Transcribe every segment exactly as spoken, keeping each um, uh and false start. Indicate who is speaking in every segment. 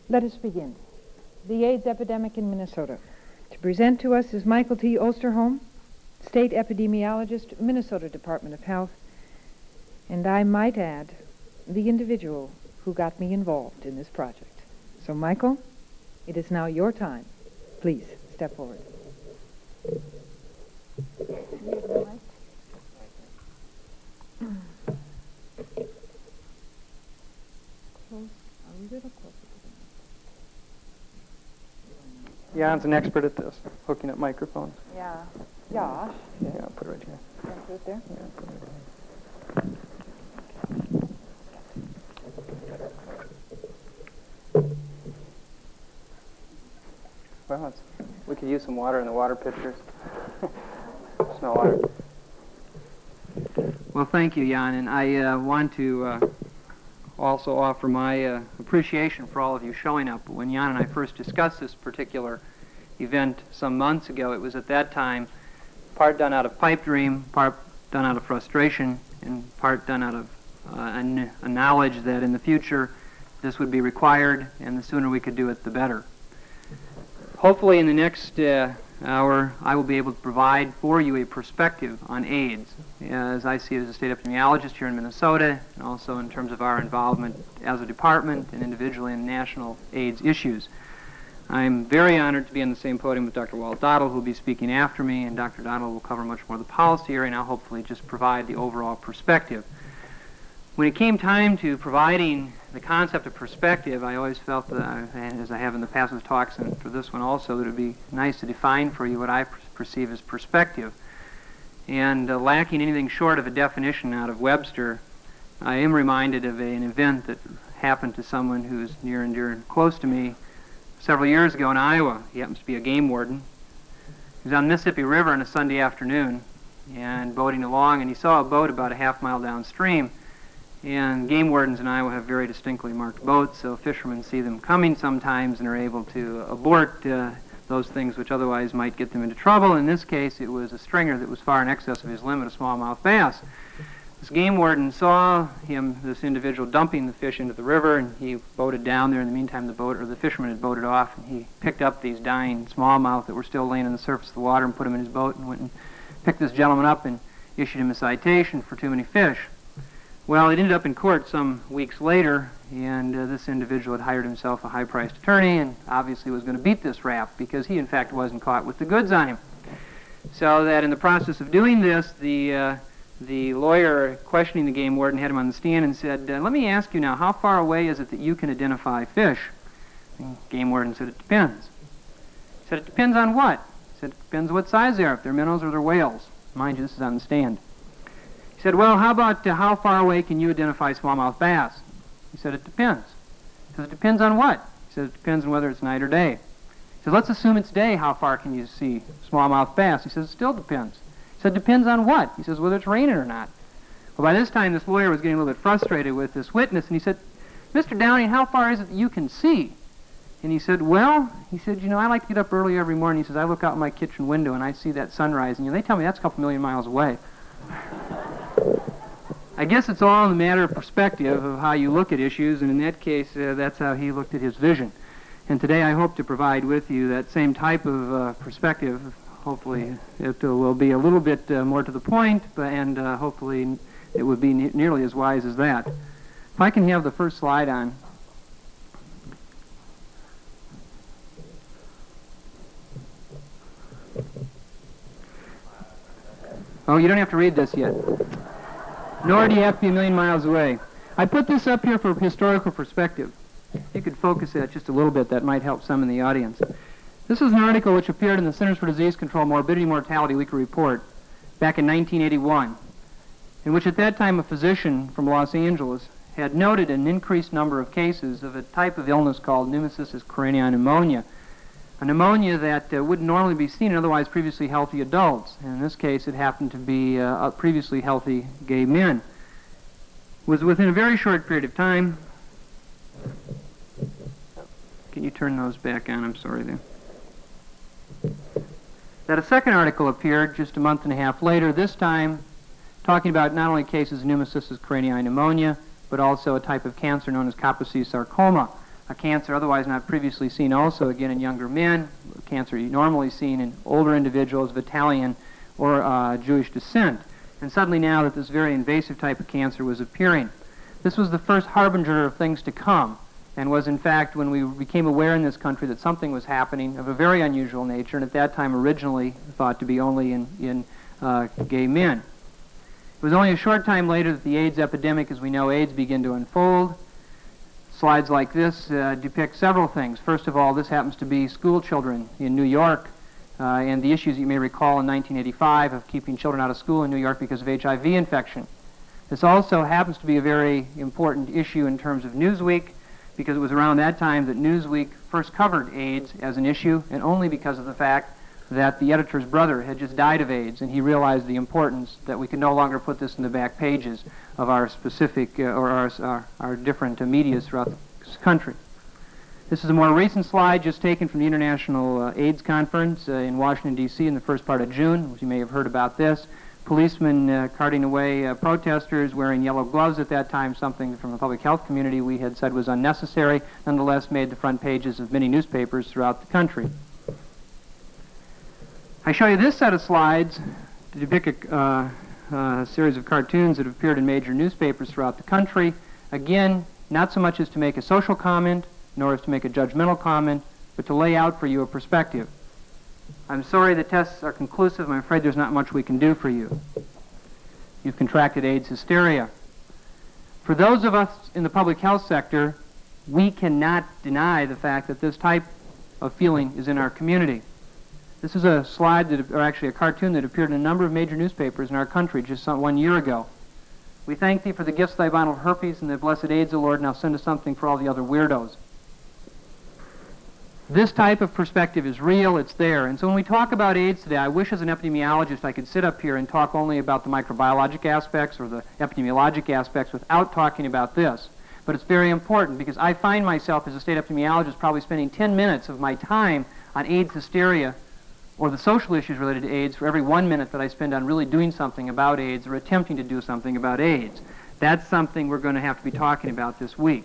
Speaker 1: Let us begin. The AIDS epidemic in Minnesota. To present to us is Michael T. Osterholm, State Epidemiologist, Minnesota Department of Health, and I might add, the individual who got me involved in this project. So, Michael, it is now your time. Please, step forward. Close, a little closer to the
Speaker 2: Jan's an expert at this, hooking up microphones.
Speaker 1: Yeah. Josh.
Speaker 2: Yeah, put it right here.
Speaker 1: Can I put it there?
Speaker 2: Yeah, put it right here. Well, it's, we could use some water in the water pitchers. Smell water. Well, thank you, Jan, and I uh, want to uh, also offer my uh, appreciation for all of you showing up. When Jan and I first discussed this particular event some months ago, it was at that time part done out of pipe dream, part done out of frustration, and part done out of uh, a, a knowledge that in the future this would be required, and the sooner we could do it, the better. Hopefully in the next uh, hour, I will be able to provide for you a perspective on AIDS, as I see it as a state epidemiologist here in Minnesota, and also in terms of our involvement as a department and individually in national AIDS issues. I'm very honored to be on the same podium with Doctor Walt Dottle, who will be speaking after me, and Doctor Dottle will cover much more of the policy area, and I'll hopefully just provide the overall perspective. When it came time to providing the concept of perspective, I always felt that, I, as I have in the past with talks and for this one also, that it would be nice to define for you what I per perceive as perspective. And uh, lacking anything short of a definition out of Webster, I am reminded of a, an event that happened to someone who's near and dear and close to me several years ago in Iowa. He happens to be a game warden. He was on the Mississippi River on a Sunday afternoon and boating along, and he saw a boat about a half mile downstream. And game wardens in Iowa have very distinctly marked boats, so fishermen see them coming sometimes and are able to abort uh, those things which otherwise might get them into trouble. In this case, it was a stringer that was far in excess of his limit, a smallmouth bass. This game warden saw him, this individual, dumping the fish into the river, and he boated down there. In the meantime, the boat, or the fisherman had boated off, and he picked up these dying smallmouth that were still laying on the surface of the water and put them in his boat and went and picked this gentleman up and issued him a citation for too many fish. Well, it ended up in court some weeks later, and uh, this individual had hired himself a high-priced attorney and obviously was going to beat this rap because he, in fact, wasn't caught with the goods on him. So that in the process of doing this, the, uh, the lawyer questioning the game warden had him on the stand and said, uh, let me ask you now, how far away is it that you can identify fish? And the game warden said, it depends. He said, it depends on what? He said, it depends what size they are, if they're minnows or they're whales. Mind you, this is on the stand. He said, well, how about uh, how far away can you identify smallmouth bass? He said, it depends. He said, it depends on what? He said, it depends on whether it's night or day. He said, let's assume it's day. How far can you see smallmouth bass? He says, it still depends. He said, depends on what? He says, whether it's raining or not. Well, by this time, this lawyer was getting a little bit frustrated with this witness, and he said, Mister Downing, how far is it that you can see? And he said, well, he said, you know, I like to get up early every morning. He says, I look out my kitchen window, and I see that sunrise, and you know, they tell me that's a couple million miles away. I guess it's all in the matter of perspective of how you look at issues, and in that case, uh, that's how he looked at his vision. And today I hope to provide with you that same type of uh, perspective. Hopefully it uh, will be a little bit uh, more to the point, but, and uh, hopefully it would be ne nearly as wise as that. If I can have the first slide on. Oh, you don't have to read this yet. Nor do you have to be a million miles away. I put this up here for historical perspective. You could focus that just a little bit. That might help some in the audience. This is an article which appeared in the Centers for Disease Control Morbidity Mortality Weekly Report back in nineteen eighty-one, in which at that time a physician from Los Angeles had noted an increased number of cases of a type of illness called pneumocystis carinii pneumonia, a pneumonia that uh, wouldn't normally be seen in otherwise previously healthy adults. And in this case, it happened to be uh, previously healthy gay men. It was within a very short period of time. Can you turn those back on? I'm sorry there. That a second article appeared just a month and a half later, this time talking about not only cases of pneumocystis carinii pneumonia, but also a type of cancer known as Kaposi sarcoma, a cancer otherwise not previously seen also again in younger men, cancer normally seen in older individuals of Italian or uh, Jewish descent. And suddenly now that this very invasive type of cancer was appearing. This was the first harbinger of things to come, and was in fact when we became aware in this country that something was happening of a very unusual nature, and at that time originally thought to be only in, in uh, gay men. It was only a short time later that the AIDS epidemic, as we know, AIDS began to unfold. Slides like this uh, depict several things. First of all, this happens to be school children in New York, uh, and the issues you may recall in nineteen eighty-five of keeping children out of school in New York because of H I V infection. This also happens to be a very important issue in terms of Newsweek, because it was around that time that Newsweek first covered AIDS as an issue, and only because of the fact that the editor's brother had just died of AIDS, and he realized the importance that we could no longer put this in the back pages of our specific, uh, or our, our, our different uh, media throughout the country. This is a more recent slide just taken from the International uh, AIDS Conference uh, in Washington, D C in the first part of June, which you may have heard about this. Policemen uh, carting away uh, protesters wearing yellow gloves at that time, something from the public health community we had said was unnecessary, nonetheless made the front pages of many newspapers throughout the country. I show you this set of slides to depict a uh, uh, series of cartoons that have appeared in major newspapers throughout the country. Again, not so much as to make a social comment, nor as to make a judgmental comment, but to lay out for you a perspective. I'm sorry the tests are conclusive. I'm afraid there's not much we can do for you. You've contracted AIDS hysteria. For those of us in the public health sector, we cannot deny the fact that this type of feeling is in our community. This is a slide, that, or actually a cartoon that appeared in a number of major newspapers in our country just some, one year ago. We thank thee for the gifts of thy bottle of herpes and the blessed AIDS, O Lord. Now send us something for all the other weirdos. This type of perspective is real, it's there. And so when we talk about AIDS today, I wish as an epidemiologist I could sit up here and talk only about the microbiologic aspects or the epidemiologic aspects without talking about this. But it's very important because I find myself as a state epidemiologist probably spending ten minutes of my time on AIDS hysteria or the social issues related to AIDS for every one minute that I spend on really doing something about AIDS or attempting to do something about AIDS. That's something we're going to have to be talking about this week.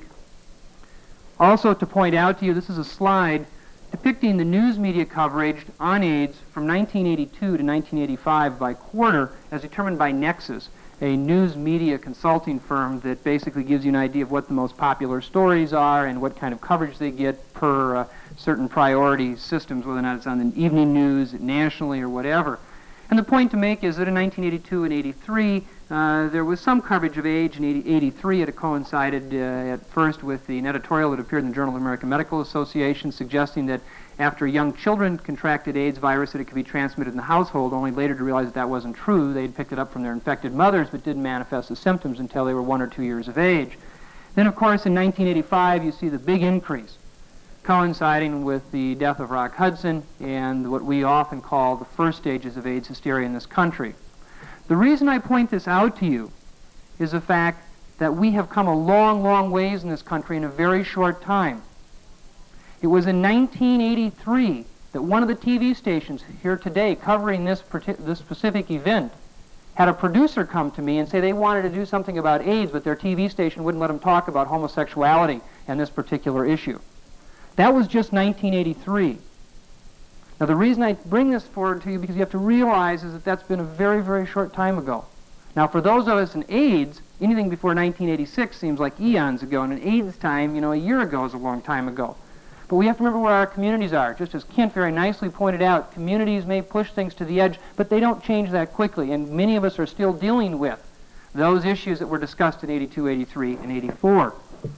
Speaker 2: Also, to point out to you, this is a slide depicting the news media coverage on AIDS from nineteen eighty-two to nineteen eighty-five by quarter as determined by Nexus, a news media consulting firm that basically gives you an idea of what the most popular stories are and what kind of coverage they get per uh, certain priority systems, whether or not it's on the evening news, nationally, or whatever. And the point to make is that in nineteen eighty-two and eighty-three, uh, there was some coverage of AIDS. In eighty-three, it coincided uh, at first with the, an editorial that appeared in the Journal of the American Medical Association suggesting that after young children contracted AIDS virus, that it could be transmitted in the household, only later to realize that that wasn't true. They'd picked it up from their infected mothers, but didn't manifest the symptoms until they were one or two years of age. Then, of course, in nineteen eighty-five, you see the big increase, coinciding with the death of Rock Hudson and what we often call the first stages of AIDS hysteria in this country. The reason I point this out to you is the fact that we have come a long, long ways in this country in a very short time. It was in nineteen eighty-three that one of the T V stations here today covering this, this specific event had a producer come to me and say they wanted to do something about AIDS, but their T V station wouldn't let them talk about homosexuality and this particular issue. That was just nineteen eighty-three. Now, the reason I bring this forward to you because you have to realize is that that's been a very, very short time ago. Now, for those of us in AIDS, anything before nineteen eighty-six seems like eons ago, and in AIDS time, you know, a year ago is a long time ago. But we have to remember where our communities are. Just as Kent very nicely pointed out, communities may push things to the edge, but they don't change that quickly, and many of us are still dealing with those issues that were discussed in eighty-two, eighty-three, and eighty-four.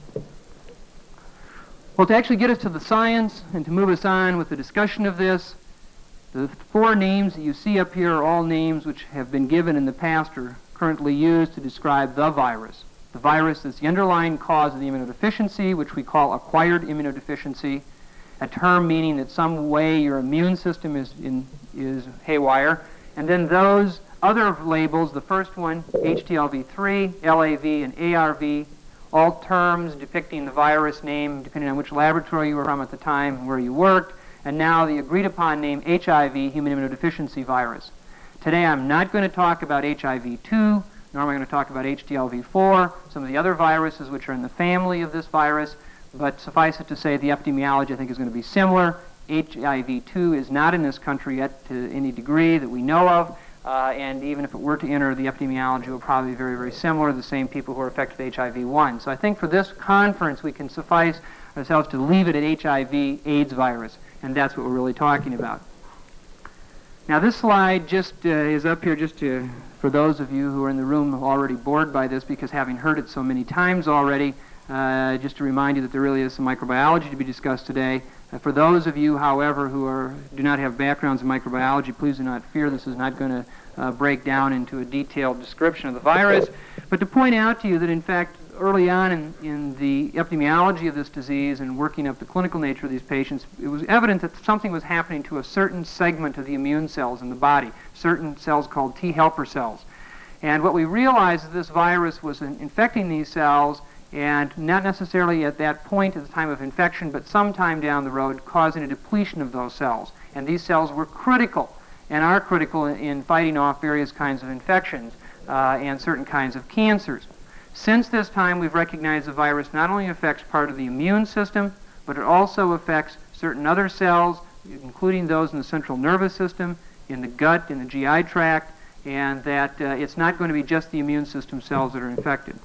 Speaker 2: Well, to actually get us to the science and to move us on with the discussion of this, the four names that you see up here are all names which have been given in the past or currently used to describe the virus. The virus is the underlying cause of the immunodeficiency, which we call acquired immunodeficiency, a term meaning that some way your immune system is, in, is haywire. And then those other labels, the first one, H T L V three, L A V, and A R V, all terms depicting the virus name depending on which laboratory you were from at the time and where you worked, and now the agreed upon name H I V, human immunodeficiency virus. Today I'm not going to talk about H I V two, nor am I going to talk about H T L V four, some of the other viruses which are in the family of this virus, but suffice it to say the epidemiology, I think, is going to be similar. H I V two is not in this country yet to any degree that we know of, uh, and even if it were to enter, the epidemiology will probably be very, very similar to the same people who are affected with H I V one. So I think for this conference, we can suffice ourselves to leave it at H I V AIDS virus, and that's what we're really talking about. Now this slide just uh, is up here just to, for those of you who are in the room already bored by this because having heard it so many times already, uh, just to remind you that there really is some microbiology to be discussed today. Uh, for those of you, however, who are, do not have backgrounds in microbiology, please do not fear. This is not going to uh, break down into a detailed description of the virus, but to point out to you that in fact early on in, in the epidemiology of this disease and working up the clinical nature of these patients, it was evident that something was happening to a certain segment of the immune cells in the body, certain cells called T helper cells. And what we realized is this virus was in infecting these cells, and not necessarily at that point at the time of infection, but sometime down the road causing a depletion of those cells. And these cells were critical and are critical in, in fighting off various kinds of infections uh, and certain kinds of cancers. Since this time, we've recognized the virus not only affects part of the immune system, but it also affects certain other cells, including those in the central nervous system, in the gut, in the G I tract, and that uh, it's not going to be just the immune system cells that are infected.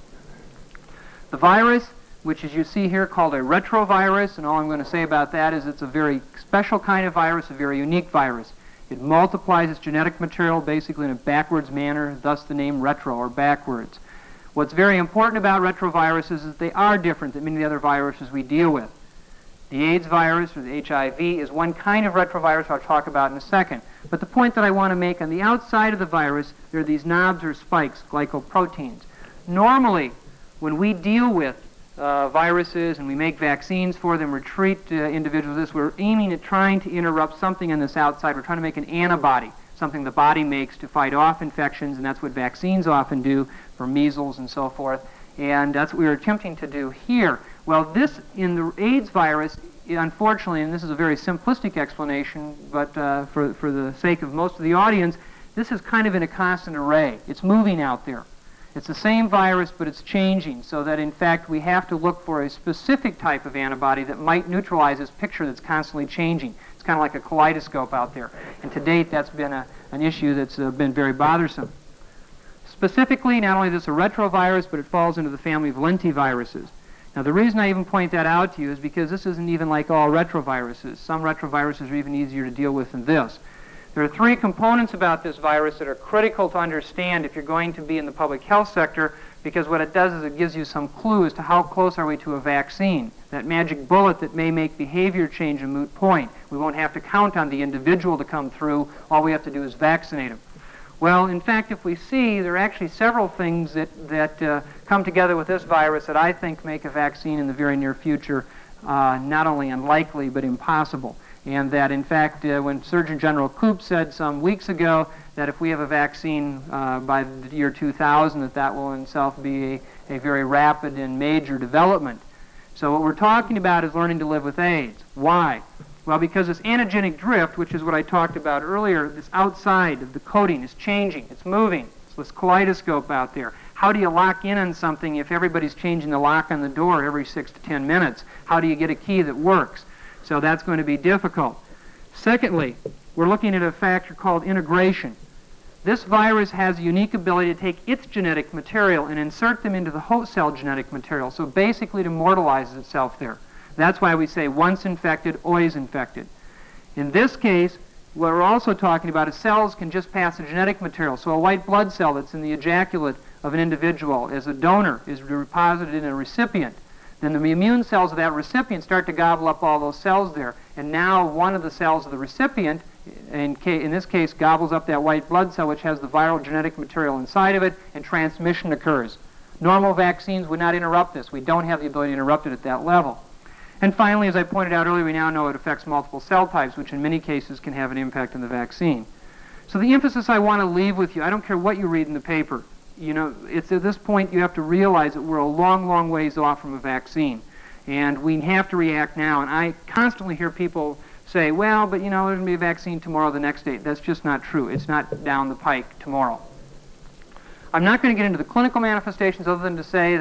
Speaker 2: The virus, which as you see here called a retrovirus, and all I'm going to say about that is it's a very special kind of virus, a very unique virus. It multiplies its genetic material basically in a backwards manner, thus the name retro, or backwards. What's very important about retroviruses is that they are different than many of the other viruses we deal with. The AIDS virus, or the H I V, is one kind of retrovirus I'll talk about in a second. But the point that I want to make, on the outside of the virus, there are these knobs or spikes, glycoproteins. Normally, when we deal with uh, viruses and we make vaccines for them or treat uh, individuals with this, we're aiming at trying to interrupt something on this outside. We're trying to make an antibody, something the body makes to fight off infections, and that's what vaccines often do for measles and so forth. And that's what we were attempting to do here. Well, this, in the AIDS virus, unfortunately, and this is a very simplistic explanation, but uh, for, for the sake of most of the audience, this is kind of in a constant array. It's moving out there. It's the same virus, but it's changing, so that in fact we have to look for a specific type of antibody that might neutralize this picture that's constantly changing. It's kind of like a kaleidoscope out there. And to date, that's been a, an issue that's uh, been very bothersome. Specifically, not only is this a retrovirus, but it falls into the family of lentiviruses. Now, the reason I even point that out to you is because this isn't even like all retroviruses. Some retroviruses are even easier to deal with than this. There are three components about this virus that are critical to understand if you're going to be in the public health sector, because what it does is it gives you some clue as to how close are we to a vaccine. That magic bullet that may make behavior change a moot point. We won't have to count on the individual to come through. All we have to do is vaccinate them. Well, in fact, if we see, there are actually several things that, that uh, come together with this virus that I think make a vaccine in the very near future uh, not only unlikely, but impossible. And that, in fact, uh, when Surgeon General Koop said some weeks ago that if we have a vaccine uh, by the year two thousand, that that will in itself be a, a very rapid and major development. So what we're talking about is learning to live with AIDS. Why? Well, because this antigenic drift, which is what I talked about earlier, this outside of the coating is changing, it's moving. It's this kaleidoscope out there. How do you lock in on something if everybody's changing the lock on the door every six to ten minutes? How do you get a key that works? So that's going to be difficult. Secondly, we're looking at a factor called integration. This virus has a unique ability to take its genetic material and insert them into the host cell genetic material, so basically it immortalizes itself there. That's why we say once infected, always infected. In this case, what we're also talking about is cells can just pass the genetic material. So a white blood cell that's in the ejaculate of an individual as a donor is deposited in a recipient. Then the immune cells of that recipient start to gobble up all those cells there. And now one of the cells of the recipient, in, ca in this case, gobbles up that white blood cell, which has the viral genetic material inside of it, and transmission occurs. Normal vaccines would not interrupt this. We don't have the ability to interrupt it at that level. And finally, as I pointed out earlier, we now know it affects multiple cell types, which in many cases can have an impact on the vaccine. So the emphasis I want to leave with you, I don't care what you read in the paper, you know, it's at this point you have to realize that we're a long, long ways off from a vaccine. And we have to react now. And I constantly hear people say, well, but you know, there's going to be a vaccine tomorrow, the next day. That's just not true. It's not down the pike tomorrow. I'm not going to get into the clinical manifestations other than to say that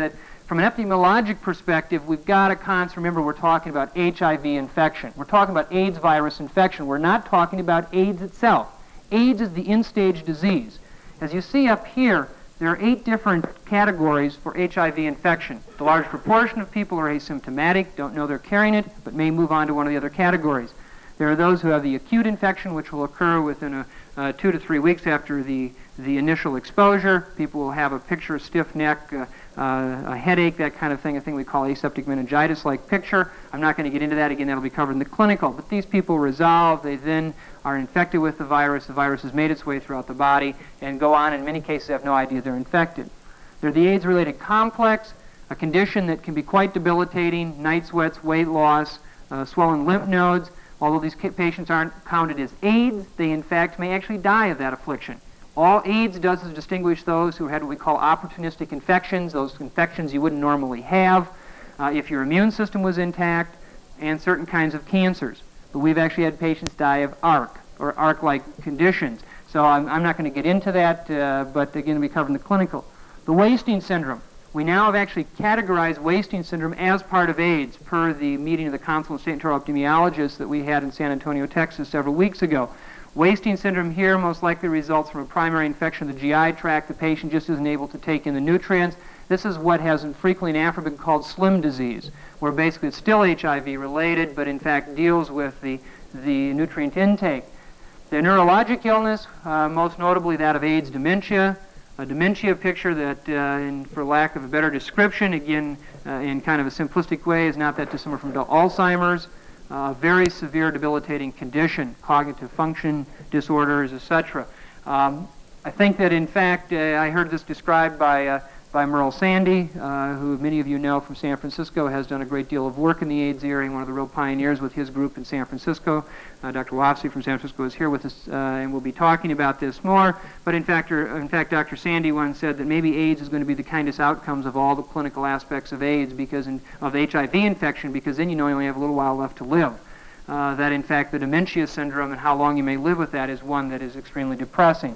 Speaker 2: From an epidemiologic perspective, we've got to constantly remember we're talking about H I V infection. We're talking about AIDS virus infection. We're not talking about AIDS itself. AIDS is the end-stage disease. As you see up here, there are eight different categories for H I V infection. The large proportion of people are asymptomatic, don't know they're carrying it, but may move on to one of the other categories. There are those who have the acute infection, which will occur within a, uh, two to three weeks after the, the initial exposure. People will have a picture of stiff neck, uh, uh, a headache, that kind of thing, a thing we call aseptic meningitis-like picture. I'm not going to get into that. Again, that'll be covered in the clinical. But these people resolve. They then are infected with the virus. The virus has made its way throughout the body and go on, in many cases, have no idea they're infected. They're the AIDS-related complex, a condition that can be quite debilitating: night sweats, weight loss, uh, swollen lymph nodes. Although these patients aren't counted as AIDS, they in fact may actually die of that affliction. All AIDS does is distinguish those who had what we call opportunistic infections, those infections you wouldn't normally have uh, if your immune system was intact, and certain kinds of cancers. But we've actually had patients die of A R C, or A R C-like conditions. So I'm, I'm not going to get into that, uh, but again, we covered in the clinical. The wasting syndrome. We now have actually categorized wasting syndrome as part of AIDS per the meeting of the Council of State and Territorial Epidemiologists that we had in San Antonio, Texas several weeks ago. Wasting syndrome here most likely results from a primary infection of the G I tract. The patient just isn't able to take in the nutrients. This is what has frequently in Africa been called slim disease, where basically it's still H I V related, but in fact deals with the, the nutrient intake. The neurologic illness, uh, most notably that of AIDS dementia, a dementia picture that, uh, in, for lack of a better description, again, uh, in kind of a simplistic way, is not that dissimilar from Alzheimer's, a uh, very severe debilitating condition, cognitive function disorders, et cetera. Um, I think that, in fact, uh, I heard this described by, uh, by Merle Sandy, uh, who many of you know from San Francisco, has done a great deal of work in the AIDS area, one of the real pioneers with his group in San Francisco. Uh, Doctor Wofsy from San Francisco is here with us, uh, and we'll be talking about this more. But in fact, er, in fact, Doctor Sandy once said that maybe AIDS is going to be the kindest outcomes of all the clinical aspects of AIDS, because in, of H I V infection, because then you know you only have a little while left to live. Uh, that in fact the dementia syndrome and how long you may live with that is one that is extremely depressing.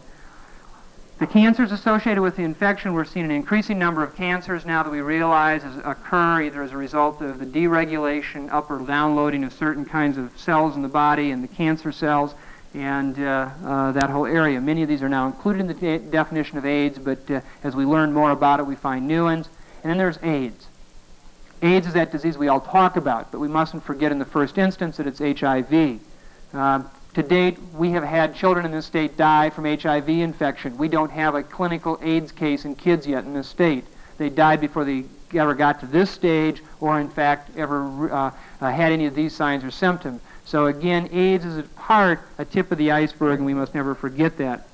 Speaker 2: The cancers associated with the infection, we're seeing an increasing number of cancers now that we realize is, occur either as a result of the deregulation, up or downloading of certain kinds of cells in the body and the cancer cells and uh, uh, that whole area. Many of these are now included in the de definition of AIDS, but uh, as we learn more about it, we find new ones. And then there's AIDS. AIDS is that disease we all talk about, but we mustn't forget in the first instance that it's H I V. Uh, To date, we have had children in this state die from H I V infection. We don't have a clinical AIDS case in kids yet in this state. They died before they ever got to this stage or, in fact, ever uh, uh, had any of these signs or symptoms. So, again, AIDS is at part a tip of the iceberg, and we must never forget that.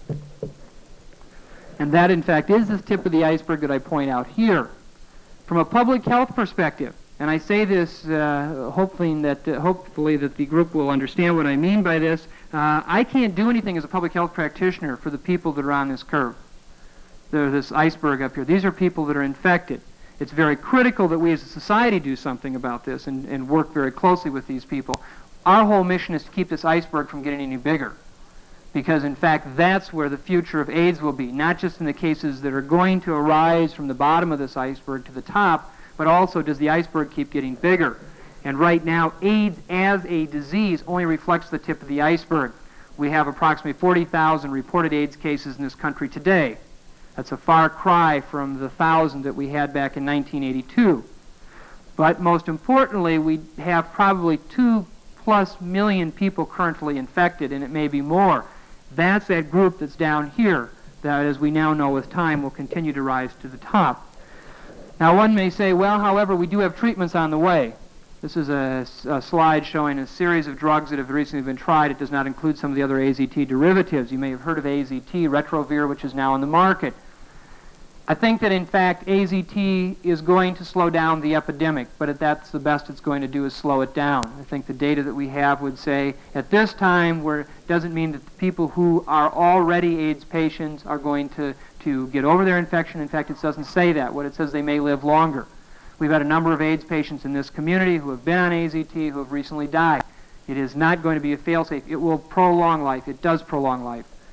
Speaker 2: And that, in fact, is this tip of the iceberg that I point out here. From a public health perspective, and I say this uh, hoping that, uh, hopefully that the group will understand what I mean by this. Uh, I can't do anything as a public health practitioner for the people that are on this curve. There's this iceberg up here. These are people that are infected. It's very critical that we as a society do something about this and, and work very closely with these people. Our whole mission is to keep this iceberg from getting any bigger, because in fact that's where the future of AIDS will be, not just in the cases that are going to arise from the bottom of this iceberg to the top, but also does the iceberg keep getting bigger. And right now, AIDS as a disease only reflects the tip of the iceberg. We have approximately forty thousand reported AIDS cases in this country today. That's a far cry from the thousand that we had back in nineteen eighty-two. But most importantly, we have probably two plus million people currently infected, and it may be more. That's that group that's down here that, as we now know with time, will continue to rise to the top. Now, one may say, well, however, we do have treatments on the way. This is a, a slide showing a series of drugs that have recently been tried. It does not include some of the other A Z T derivatives. You may have heard of A Z T, Retrovir, which is now on the market. I think that, in fact, A Z T is going to slow down the epidemic, but that's the best it's going to do is slow it down. I think the data that we have would say at this time, where it doesn't mean that the people who are already AIDS patients are going to, to get over their infection. In fact, it doesn't say that. What it says, they may live longer. We've had a number of AIDS patients in this community who have been on A Z T who have recently died. It is not going to be a fail-safe. It will prolong life. It does prolong life.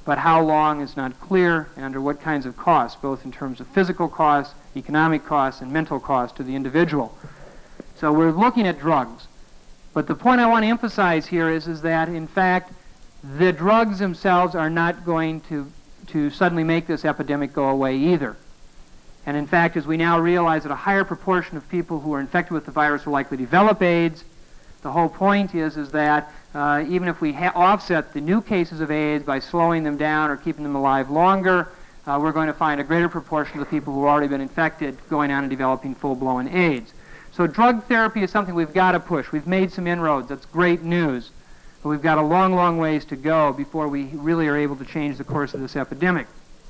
Speaker 2: but how long is not clear, and under what kinds of costs, both in terms of physical costs, economic costs, and mental costs to the individual. So we're looking at drugs. But the point I want to emphasize here is, is that, in fact, the drugs themselves are not going to, to suddenly make this epidemic go away either. And in fact, as we now realize that a higher proportion of people who are infected with the virus are likely to develop AIDS, the whole point is, is that uh, even if we ha offset the new cases of AIDS by slowing them down or keeping them alive longer, uh, we're going to find a greater proportion of the people who have already been infected going on and developing full-blown AIDS. So drug therapy is something we've got to push. We've made some inroads. That's great news. But we've got a long, long ways to go before we really are able to change the course of this epidemic.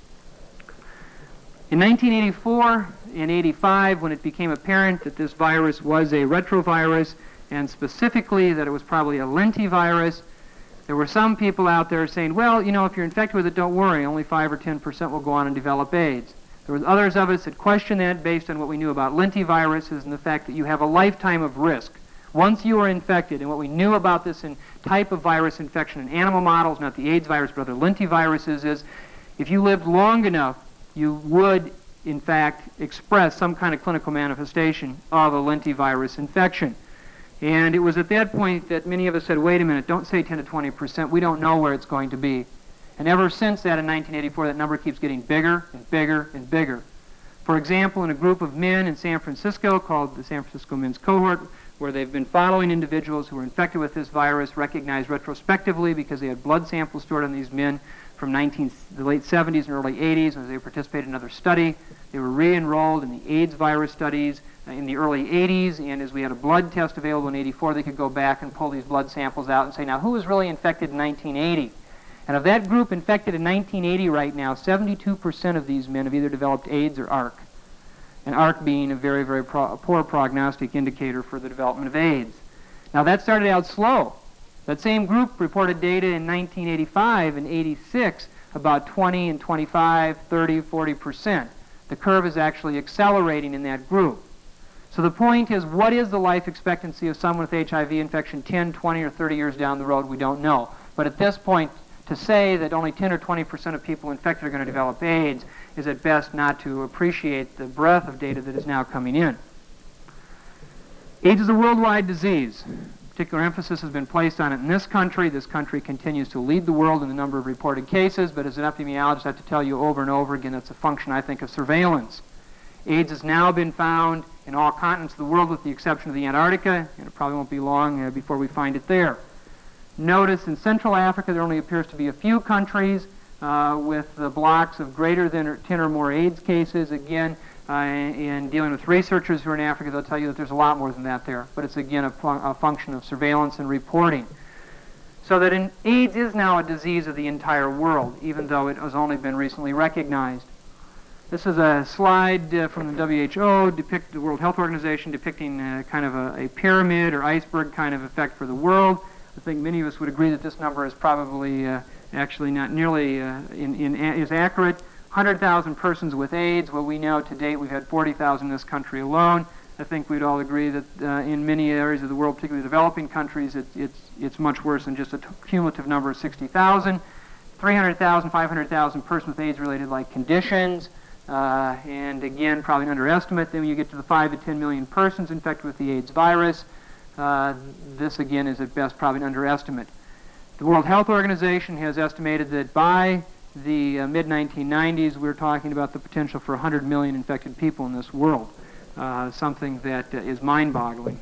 Speaker 2: In nineteen eighty-four and eighty-five, when it became apparent that this virus was a retrovirus, and specifically that it was probably a lentivirus, there were some people out there saying, well, you know, if you're infected with it, don't worry, only five or ten percent will go on and develop AIDS. There were others of us that questioned that based on what we knew about lentiviruses and the fact that you have a lifetime of risk. Once you are infected, and what we knew about this in type of virus infection in animal models, not the AIDS virus, but other lentiviruses, is if you lived long enough, you would, in fact, express some kind of clinical manifestation of a lentivirus infection. And it was at that point that many of us said, wait a minute, don't say ten to twenty percent. We don't know where it's going to be. And ever since that, in nineteen eighty-four, that number keeps getting bigger and bigger and bigger. For example, in a group of men in San Francisco called the San Francisco Men's Cohort, where they've been following individuals who were infected with this virus, recognized retrospectively because they had blood samples stored on these men from nineteen, the late seventies and early eighties, as they participated in another study. They were re-enrolled in the AIDS virus studies uh, in the early eighties, and as we had a blood test available in eighty-four, they could go back and pull these blood samples out and say, now, who was really infected in nineteen eighty? And of that group infected in nineteen eighty right now, seventy-two percent of these men have either developed AIDS or A R C, and A R C being a very, very pro poor prognostic indicator for the development of AIDS. Now, that started out slow. That same group reported data in nineteen eighty-five and eighty-six about twenty and twenty-five, thirty, forty percent. The curve is actually accelerating in that group. So the point is, what is the life expectancy of someone with H I V infection ten, twenty, or thirty years down the road? We don't know. But at this point, to say that only ten or twenty percent of people infected are going to develop AIDS is at best not to appreciate the breadth of data that is now coming in. AIDS is a worldwide disease. Particular emphasis has been placed on it in this country. This country continues to lead the world in the number of reported cases, but as an epidemiologist, I have to tell you over and over again, that's a function, I think, of surveillance. AIDS has now been found in all continents of the world with the exception of the Antarctica, and it probably won't be long uh, before we find it there. Notice in Central Africa there only appears to be a few countries uh, with the blocks of greater than ten or more AIDS cases. Again, uh, in dealing with researchers who are in Africa, they'll tell you that there's a lot more than that there. But it's again a, fun a function of surveillance and reporting. So that in, AIDS is now a disease of the entire world, even though it has only been recently recognized. This is a slide uh, from the W H O, depict the World Health Organization, depicting uh, kind of a, a pyramid or iceberg kind of effect for the world. I think many of us would agree that this number is probably uh, actually not nearly uh, in, in, is accurate. one hundred thousand persons with AIDS. Well, we know to date we've had forty thousand in this country alone. I think we'd all agree that uh, in many areas of the world, particularly developing countries, it, it's, it's much worse than just a cumulative number of sixty thousand. three hundred thousand, five hundred thousand persons with AIDS-related like conditions. Uh, and again, probably an underestimate. Then when you get to the five to ten million persons infected with the AIDS virus, uh, this again is at best probably an underestimate. The World Health Organization has estimated that by the uh, mid nineteen nineties, we're talking about the potential for one hundred million infected people in this world, uh, something that uh, is mind-boggling.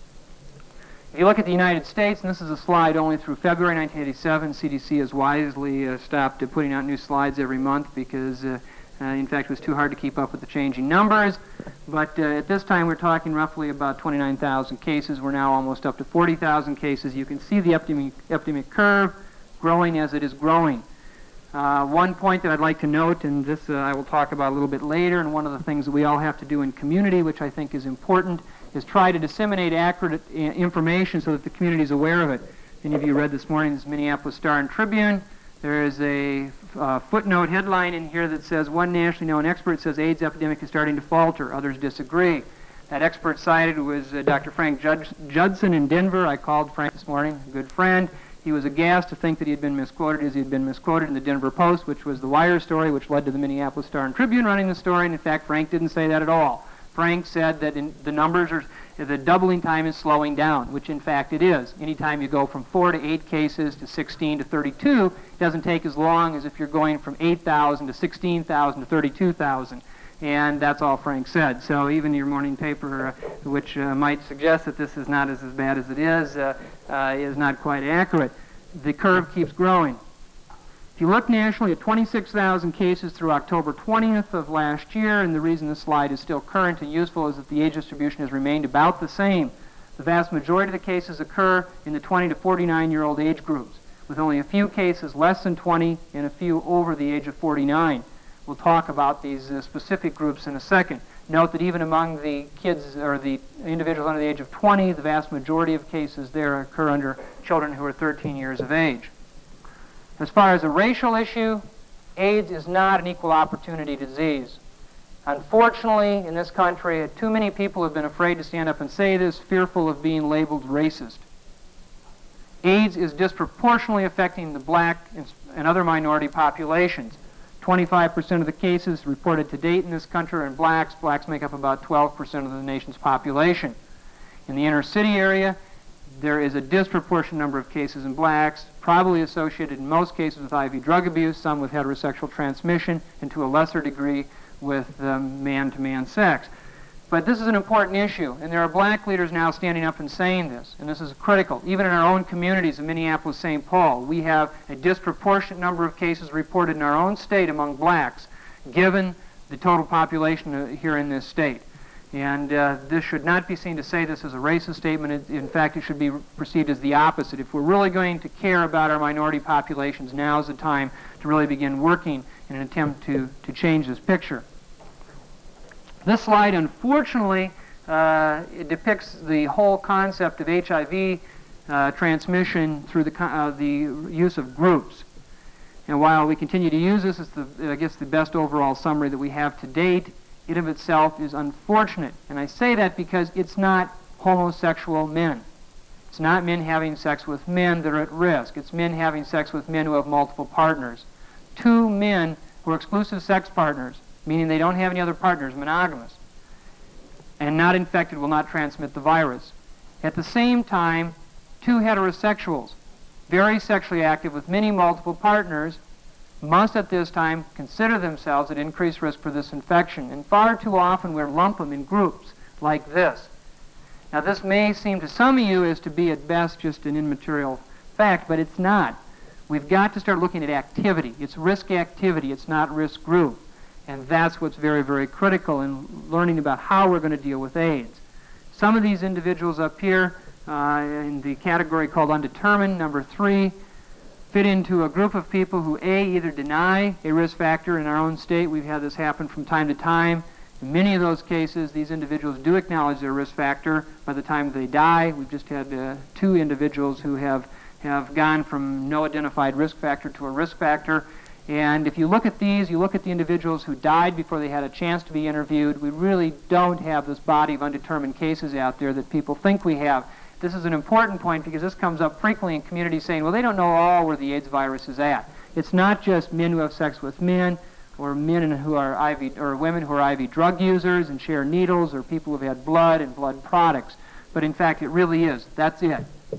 Speaker 2: If you look at the United States, and this is a slide only through February nineteen eighty-seven, C D C has wisely uh, stopped uh, putting out new slides every month because uh, Uh, in fact, it was too hard to keep up with the changing numbers. But uh, at this time, we're talking roughly about twenty-nine thousand cases. We're now almost up to forty thousand cases. You can see the epidemic, epidemic curve growing as it is growing. Uh, one point that I'd like to note, and this uh, I will talk about a little bit later, and one of the things that we all have to do in community, which I think is important, is try to disseminate accurate uh, information so that the community is aware of it. Many of you read this morning's Minneapolis Star and Tribune. There is a uh, footnote headline in here that says, one nationally known expert says AIDS epidemic is starting to falter. Others disagree. That expert cited was uh, Doctor Frank Jud Judson in Denver. I called Frank this morning, a good friend. He was aghast to think that he had been misquoted, as he had been misquoted in the Denver Post, which was the wire story, which led to the Minneapolis Star and Tribune running the story. And in fact, Frank didn't say that at all. Frank said that in, the numbers are, the doubling time is slowing down, which in fact it is. Anytime you go from four to eight cases to sixteen to thirty-two, it doesn't take as long as if you're going from eight thousand to sixteen thousand to thirty-two thousand. And that's all Frank said. So even your morning paper, uh, which uh, might suggest that this is not as, as bad as it is, uh, uh, is not quite accurate. The curve keeps growing. If you look nationally at twenty-six thousand cases through October twentieth of last year, and the reason this slide is still current and useful is that the age distribution has remained about the same. The vast majority of the cases occur in the twenty to forty-nine-year-old age groups, with only a few cases less than twenty and a few over the age of forty-nine. We'll talk about these uh, specific groups in a second. Note that even among the kids or the individuals under the age of twenty, the vast majority of cases there occur under children who are thirteen years of age. As far as a racial issue, AIDS is not an equal opportunity disease. Unfortunately, in this country, too many people have been afraid to stand up and say this, fearful of being labeled racist. AIDS is disproportionately affecting the black and other minority populations. twenty-five percent of the cases reported to date in this country are in blacks. Blacks make up about twelve percent of the nation's population. In the inner city area, there is a disproportionate number of cases in blacks, probably associated in most cases with I V drug abuse, some with heterosexual transmission, and to a lesser degree with um, man-to-man sex. But this is an important issue, and there are black leaders now standing up and saying this, and this is critical. Even in our own communities in Minneapolis, Saint Paul, we have a disproportionate number of cases reported in our own state among blacks, given the total population uh, here in this state. And uh, this should not be seen to say this as a racist statement. It, in fact, it should be perceived as the opposite. If we're really going to care about our minority populations, now is the time to really begin working in an attempt to, to change this picture. This slide, unfortunately, uh, it depicts the whole concept of H I V uh, transmission through the, uh, the use of groups. And while we continue to use this, it's the, I guess the best overall summary that we have to date. It of itself is unfortunate. And I say that because it's not homosexual men. It's not men having sex with men that are at risk. It's men having sex with men who have multiple partners. Two men who are exclusive sex partners, meaning they don't have any other partners, monogamous, and not infected will not transmit the virus. At the same time, two heterosexuals, very sexually active with many multiple partners, must at this time consider themselves at increased risk for this infection. And far too often we lump them in groups like this. Now this may seem to some of you as to be at best just an immaterial fact, but it's not. We've got to start looking at activity. It's risk activity, it's not risk group. And that's what's very, very critical in learning about how we're going to deal with AIDS. Some of these individuals up here uh, in the category called undetermined, number three, fit into a group of people who, A, either deny a risk factor. In our own state, we've had this happen from time to time. In many of those cases, these individuals do acknowledge their risk factor by the time they die. We've just had uh, two individuals who have, have gone from no identified risk factor to a risk factor. And if you look at these, you look at the individuals who died before they had a chance to be interviewed, we really don't have this body of undetermined cases out there that people think we have. This is an important point because this comes up frequently in communities saying, well, they don't know all where the AIDS virus is at. It's not just men who have sex with men, or men who are I V, or women who are I V drug users and share needles, or people who have had blood and blood products. But in fact, it really is. That's it. If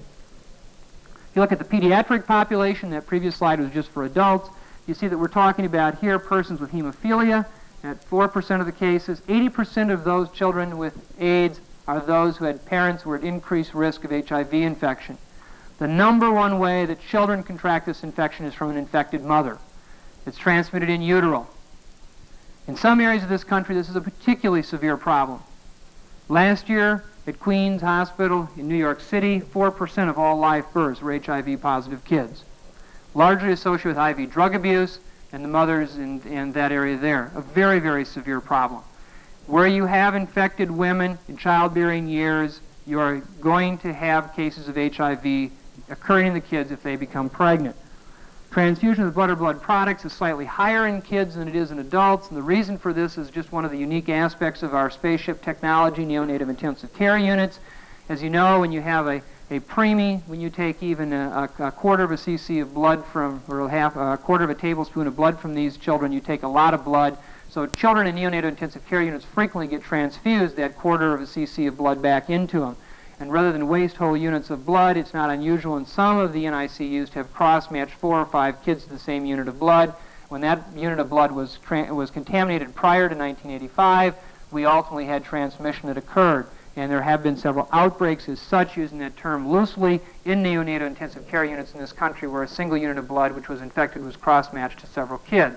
Speaker 2: you look at the pediatric population, that previous slide was just for adults, you see that we're talking about here persons with hemophilia at four percent of the cases. eighty percent of those children with AIDS are those who had parents who were at increased risk of H I V infection. The number one way that children contract this infection is from an infected mother. It's transmitted in utero. In some areas of this country, this is a particularly severe problem. Last year, at Queens Hospital in New York City, four percent of all live births were H I V-positive kids, largely associated with I V drug abuse and the mothers in, in that area there. A very, very severe problem. Where you have infected women in childbearing years, you are going to have cases of H I V occurring in the kids if they become pregnant. Transfusion of blood or blood products is slightly higher in kids than it is in adults, and the reason for this is just one of the unique aspects of our spaceship technology, neonatal intensive care units. As you know, when you have a, a preemie, when you take even a, a, a quarter of a cc of blood from, or a half, a quarter of a tablespoon of blood from these children, you take a lot of blood. So children in neonatal intensive care units frequently get transfused that quarter of a cc of blood back into them. And rather than waste whole units of blood, it's not unusual in some of the N I C Us to have cross-matched four or five kids to the same unit of blood. When that unit of blood was, was contaminated prior to nineteen eighty-five, we ultimately had transmission that occurred. And there have been several outbreaks as such, using that term loosely, in neonatal intensive care units in this country where a single unit of blood which was infected was cross-matched to several kids.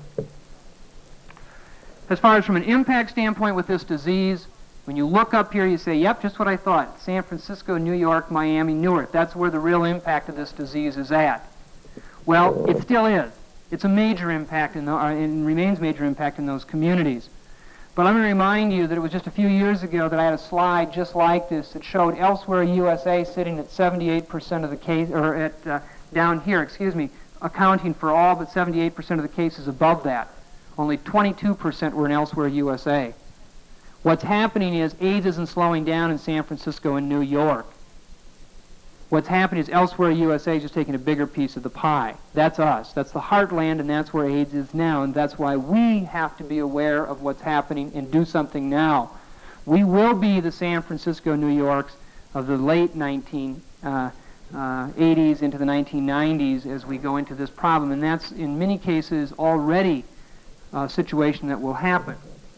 Speaker 2: As far as from an impact standpoint with this disease, when you look up here, you say, yep, just what I thought. San Francisco, New York, Miami, Newark. That's where the real impact of this disease is at. Well, it still is. It's a major impact in the, uh, and remains major impact in those communities. But let me remind you that it was just a few years ago that I had a slide just like this that showed elsewhere U S A sitting at seventy-eight percent of the case, or at uh, down here, excuse me, accounting for all but seventy-eight percent of the cases above that. Only twenty-two percent were in elsewhere U S A. What's happening is AIDS isn't slowing down in San Francisco and New York. What's happening is elsewhere U S A is just taking a bigger piece of the pie. That's us. That's the heartland, and that's where AIDS is now, and that's why we have to be aware of what's happening and do something now. We will be the San Francisco, New Yorks of the late nineteen eighties into the nineteen nineties as we go into this problem, and that's in many cases already a situation that will happen.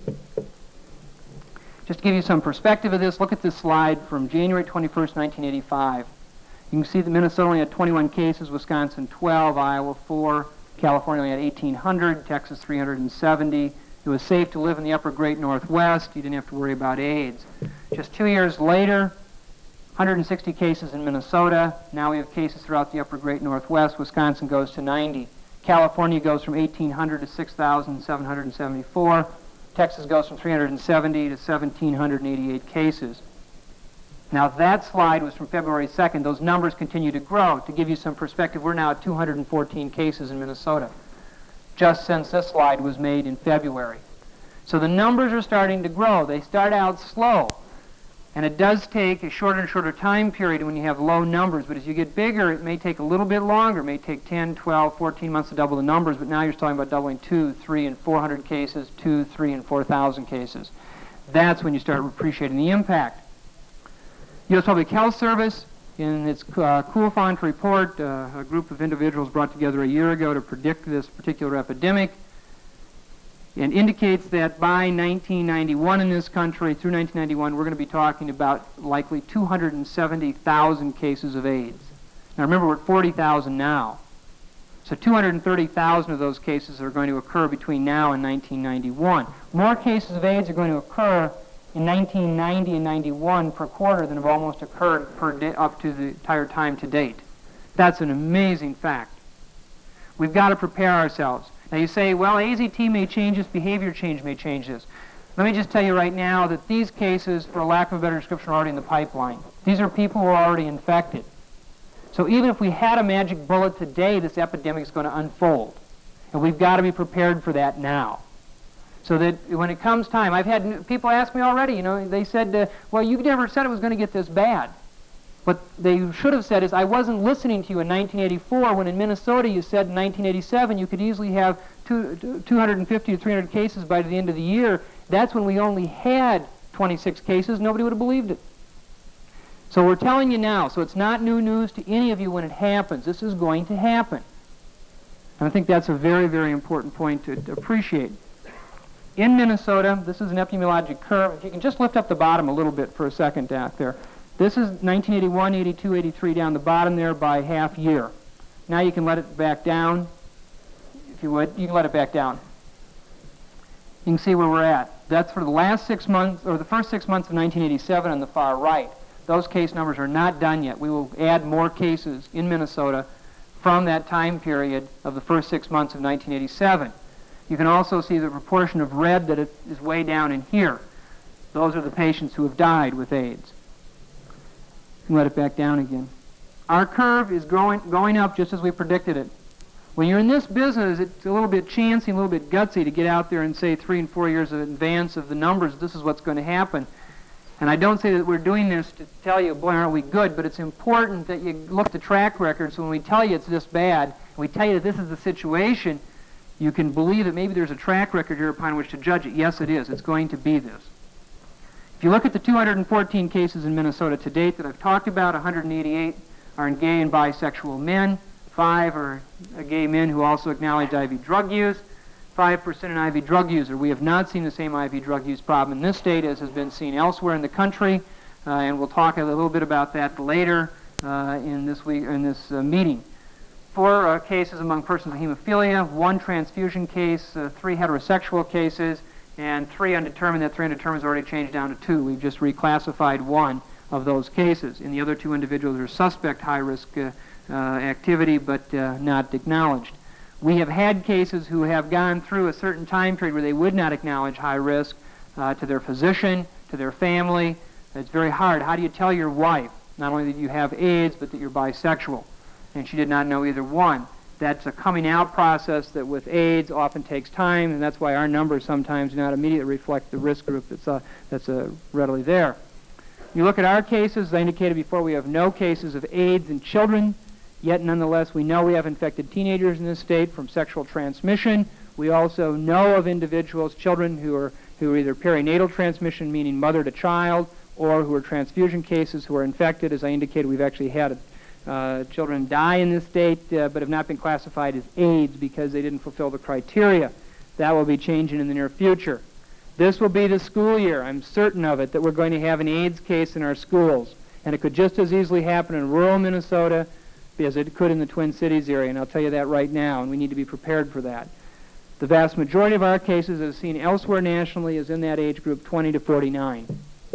Speaker 2: Just to give you some perspective of this, look at this slide from January twenty-first, nineteen eighty-five. You can see that Minnesota only had twenty-one cases, Wisconsin twelve, Iowa four, California only had eighteen hundred, Texas three hundred seventy. It was safe to live in the upper Great Northwest. You didn't have to worry about AIDS. Just two years later, one hundred sixty cases in Minnesota. Now we have cases throughout the upper Great Northwest. Wisconsin goes to ninety. California goes from eighteen hundred to six thousand seven hundred seventy-four. Texas goes from three hundred seventy to one thousand seven hundred eighty-eight cases. Now that slide was from February second. Those numbers continue to grow. To give you some perspective, we're now at two hundred fourteen cases in Minnesota, just since this slide was made in February. So the numbers are starting to grow. They start out slow, and it does take a shorter and shorter time period when you have low numbers, but as you get bigger, it may take a little bit longer. It may take ten, twelve, fourteen months to double the numbers, but now you're talking about doubling two, three, and four hundred cases, two, three, and four thousand cases. That's when you start appreciating the impact. U S Public Health Service, in its uh, Cool Font report, uh, a group of individuals brought together a year ago to predict this particular epidemic, and indicates that by nineteen ninety-one in this country, through nineteen ninety-one, we're going to be talking about likely two hundred seventy thousand cases of AIDS. Now remember, we're at forty thousand now. So two hundred thirty thousand of those cases are going to occur between now and nineteen ninety-one. More cases of AIDS are going to occur in nineteen ninety and ninety-one per quarter than have almost occurred per day up to the entire time to date. That's an amazing fact. We've got to prepare ourselves. Now you say, well, A Z T may change this, behavior change may change this. Let me just tell you right now that these cases, for lack of a better description, are already in the pipeline. These are people who are already infected. So even if we had a magic bullet today, this epidemic is going to unfold. And we've got to be prepared for that now. So that when it comes time, I've had people ask me already, you know, they said, uh, well, you never said it was going to get this bad. What they should have said is, I wasn't listening to you in nineteen eighty-four when in Minnesota you said in nineteen eighty-seven you could easily have two, two hundred fifty to three hundred cases by the end of the year. That's when we only had twenty-six cases. Nobody would have believed it. So we're telling you now, so it's not new news to any of you when it happens. This is going to happen. And I think that's a very, very important point to, to appreciate. In Minnesota, this is an epidemiologic curve. If you can just lift up the bottom a little bit for a second back there. This is nineteen eighty-one, eighty-two, eighty-three down the bottom there by half year. Now you can let it back down, if you would. You can let it back down. You can see where we're at. That's for the last six months, or the first six months of nineteen eighty-seven on the far right. Those case numbers are not done yet. We will add more cases in Minnesota from that time period of the first six months of nineteen eighty-seven. You can also see the proportion of red that is way down in here. Those are the patients who have died with AIDS. And let it back down again. Our curve is growing, going up just as we predicted it. When you're in this business, it's a little bit chancy, a little bit gutsy to get out there and say three and four years in advance of the numbers, this is what's going to happen. And I don't say that we're doing this to tell you, boy, aren't we good, but it's important that you look at the track record, so when we tell you it's this bad, and we tell you that this is the situation, you can believe that maybe there's a track record here upon which to judge it. Yes, it is. It's going to be this. If you look at the two hundred fourteen cases in Minnesota to date that I've talked about, one hundred eighty-eight are in gay and bisexual men, five are gay men who also acknowledge I V drug use, five percent an I V drug user. We have not seen the same I V drug use problem in this state as has been seen elsewhere in the country, uh, and we'll talk a little bit about that later uh, in this week in this uh, meeting. Four uh, cases among persons with hemophilia, one transfusion case, uh, three heterosexual cases, and three undetermined. That three undetermined has already changed down to two. We've just reclassified one of those cases. And the other two individuals are suspect high-risk uh, uh, activity, but uh, not acknowledged. We have had cases who have gone through a certain time period where they would not acknowledge high risk uh, to their physician, to their family. It's very hard. How do you tell your wife not only that you have AIDS, but that you're bisexual? And she did not know either one. That's a coming out process that with AIDS often takes time, and that's why our numbers sometimes do not immediately reflect the risk group that's, uh, that's uh, readily there. You look at our cases, as I indicated before, we have no cases of AIDS in children, yet nonetheless we know we have infected teenagers in this state from sexual transmission. We also know of individuals, children who are, who are either perinatal transmission, meaning mother to child, or who are transfusion cases who are infected. As I indicated, we've actually had a Uh, children die in this state uh, but have not been classified as AIDS because they didn't fulfill the criteria. That will be changing in the near future. This will be the school year, I'm certain of it, that we're going to have an AIDS case in our schools. And it could just as easily happen in rural Minnesota as it could in the Twin Cities area, and I'll tell you that right now, and we need to be prepared for that. The vast majority of our cases, as seen elsewhere nationally, is in that age group twenty to forty-nine.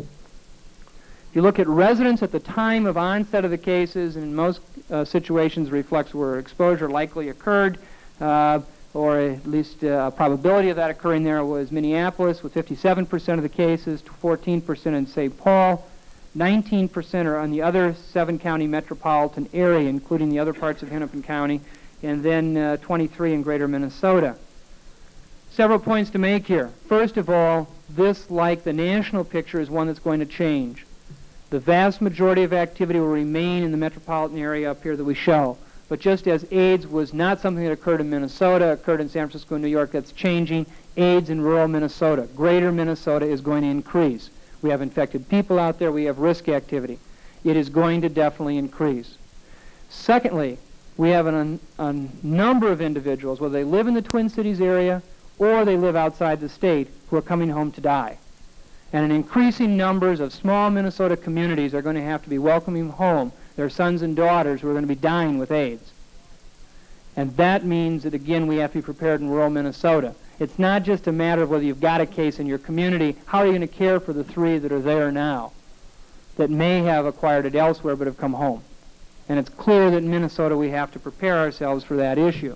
Speaker 2: If you look at residents at the time of onset of the cases, and in most uh, situations reflects where exposure likely occurred, uh, or at least uh, a probability of that occurring there, was Minneapolis with fifty-seven percent of the cases, fourteen percent in Saint Paul, nineteen percent are on the other seven-county metropolitan area, including the other parts of Hennepin County, and then uh, twenty-three in greater Minnesota. Several points to make here. First of all, this, like the national picture, is one that's going to change. The vast majority of activity will remain in the metropolitan area up here that we show. But just as AIDS was not something that occurred in Minnesota, occurred in San Francisco and New York, that's changing. AIDS in rural Minnesota, greater Minnesota, is going to increase. We have infected people out there. We have risk activity. It is going to definitely increase. Secondly, we have an, a number of individuals, whether they live in the Twin Cities area or they live outside the state, who are coming home to die. And in increasing numbers of small Minnesota communities are going to have to be welcoming home their sons and daughters who are going to be dying with AIDS. And that means that, again, we have to be prepared in rural Minnesota. It's not just a matter of whether you've got a case in your community. How are you going to care for the three that are there now that may have acquired it elsewhere but have come home? And it's clear that in Minnesota we have to prepare ourselves for that issue.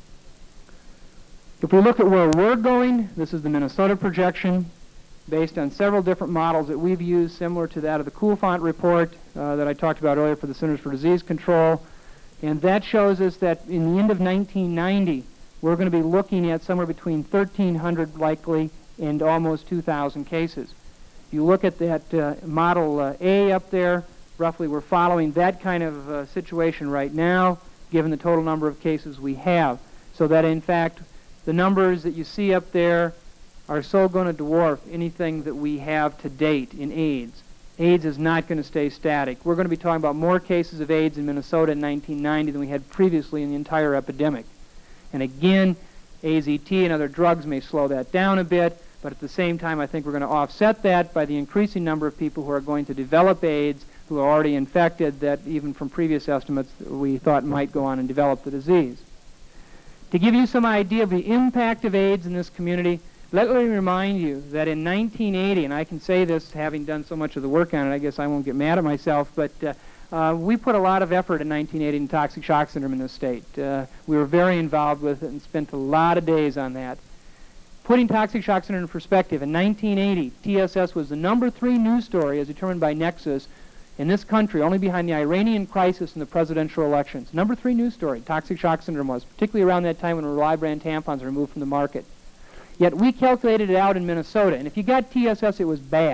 Speaker 2: If we look at where we're going, this is the Minnesota projection, based on several different models that we've used, similar to that of the Coulfont report uh, that I talked about earlier for the Centers for Disease Control. And that shows us that in the end of nineteen ninety, we're going to be looking at somewhere between thirteen hundred likely and almost two thousand cases. If you look at that uh, model uh, A up there, roughly we're following that kind of uh, situation right now, given the total number of cases we have. So that, in fact, the numbers that you see up there are so going to dwarf anything that we have to date in AIDS. AIDS is not going to stay static. We're going to be talking about more cases of AIDS in Minnesota in nineteen ninety than we had previously in the entire epidemic. And again, A Z T and other drugs may slow that down a bit, but at the same time I think we're going to offset that by the increasing number of people who are going to develop AIDS, who are already infected, that even from previous estimates we thought might go on and develop the disease. To give you some idea of the impact of AIDS in this community, let me remind you that in nineteen eighty, and I can say this having done so much of the work on it, I guess I won't get mad at myself, but uh, uh, we put a lot of effort in nineteen eighty in toxic shock syndrome in this state. Uh, we were very involved with it and spent a lot of days on that. Putting toxic shock syndrome in perspective, in nineteen eighty, T S S was the number three news story as determined by Nexus in this country, only behind the Iranian crisis and the presidential elections. Number three news story, toxic shock syndrome was, particularly around that time when Relibrand tampons were removed from the market. Yet we calculated it out in Minnesota, and if you got T S S, it was bad.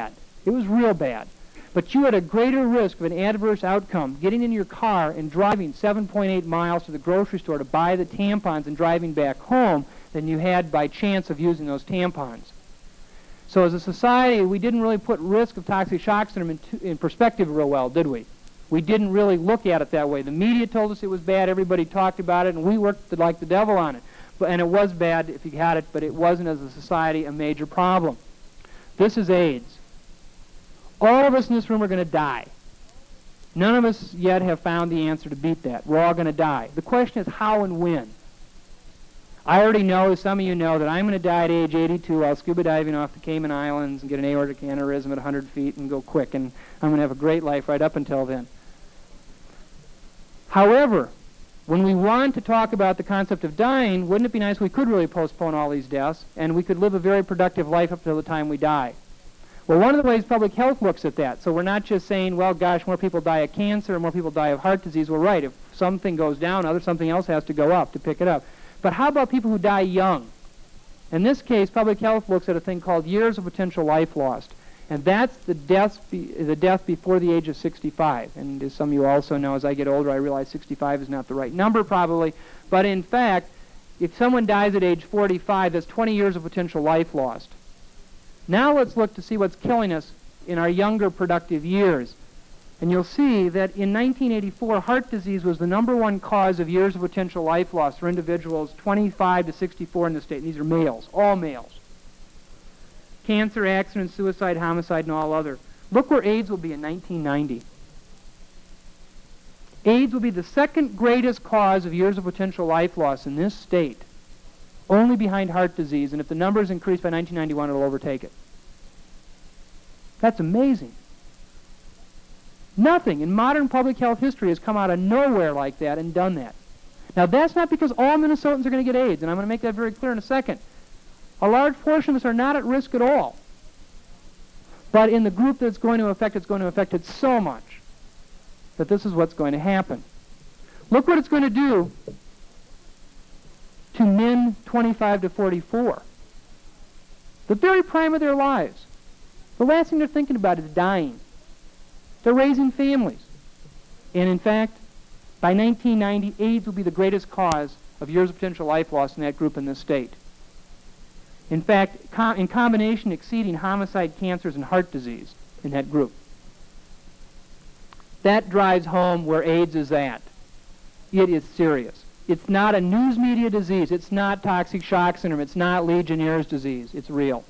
Speaker 3: It was real bad. But you had a greater risk of an adverse outcome getting in your car and driving seven point eight miles to the grocery store to buy the tampons and driving back home than you had by chance of using those tampons. So as a society, we didn't really put risk of toxic shock syndrome in, in perspective real well, did we? We didn't really look at it that way. The media told us it was bad, everybody talked about it, and we worked like the devil on it. But, and it was bad if you had it, but it wasn't, as a society, a major problem. This is AIDS. All of us in this room are going to die. None of us yet have found the answer to beat that. We're all going to die. The question is how and when. I already know, as some of you know, that I'm going to die at age eighty-two while scuba diving off the Cayman Islands and get an aortic aneurysm at one hundred feet and go quick, and I'm going to have a great life right up until then. However, when we want to talk about the concept of dying, wouldn't it be nice if we could really postpone all these deaths and we could live a very productive life up until the time we die? Well, one of the ways public health looks at that, so we're not just saying, well, gosh, more people die of cancer and more people die of heart disease. Well, right, if something goes down, other something else has to go up to pick it up. But how about people who die young? In this case, public health looks at a thing called years of potential life lost. And that's the, deaths be, the death before the age of sixty-five. And as some of you also know, as I get older, I realize sixty-five is not the right number probably. But in fact, if someone dies at age forty-five, that's twenty years of potential life lost. Now let's look to see what's killing us in our younger productive years. And you'll see that in nineteen eighty-four, heart disease was the number one cause of years of potential life loss for individuals twenty-five to sixty-four in the state. And these are males, all males. Cancer, accident, suicide, homicide, and all other. Look where AIDS will be in nineteen ninety. AIDS will be the second greatest cause of years of potential life loss in this state, only behind heart disease, and if the numbers increase by nineteen ninety-one, it'll overtake it. That's amazing. Nothing in modern public health history has come out of nowhere like that and done that. Now, that's not because all Minnesotans are going to get AIDS, and I'm going to make that very clear in a second. A large portion of us are not at risk at all. But in the group that's going to affect, it's going to affect it so much that this is what's going to happen. Look what it's going to do to men twenty-five to forty-four. The very prime of their lives. The last thing they're thinking about is dying. They're raising families. And in fact, by nineteen ninety, AIDS will be the greatest cause of years of potential life loss in that group in this state. In fact, com in combination exceeding homicide, cancers, and heart disease in that group. That drives home where AIDS is at. It is serious. It's not a news media disease. It's not toxic shock syndrome. It's not Legionnaire's disease. It's real.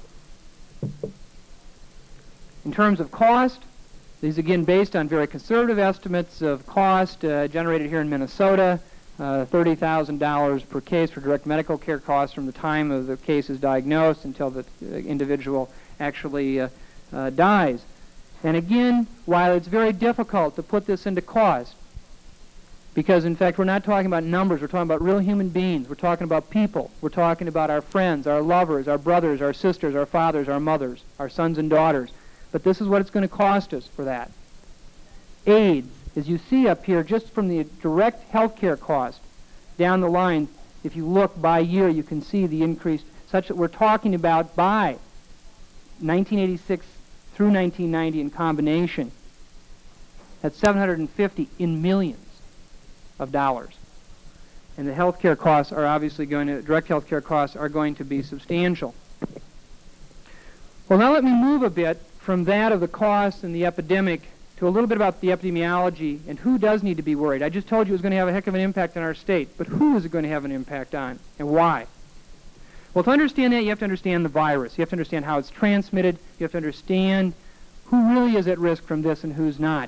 Speaker 3: In terms of cost, these again based on very conservative estimates of cost uh, generated here in Minnesota, uh, thirty thousand dollars per case for direct medical care costs from the time of the case is diagnosed until the uh, individual actually uh, uh, dies. And again, while it's very difficult to put this into cost, because in fact we're not talking about numbers, we're talking about real human beings, we're talking about people, we're talking about our friends, our lovers, our brothers, our sisters, our fathers, our mothers, our sons and daughters. But this is what it's going to cost us for that. AIDS, as you see up here, just from the direct health care cost down the line, if you look by year, you can see the increase, such that we're talking about by nineteen eighty-six through nineteen ninety in combination, that's seven hundred fifty in millions of dollars. And the health care costs are obviously going to, direct health care costs are going to be substantial. Well, now let me move a bit from that of the costs and the epidemic to a little bit about the epidemiology and who does need to be worried. I just told you it was going to have a heck of an impact on our state, but who is it going to have an impact on and why? Well, to understand that, you have to understand the virus. You have to understand how it's transmitted. You have to understand who really is at risk from this and who's not.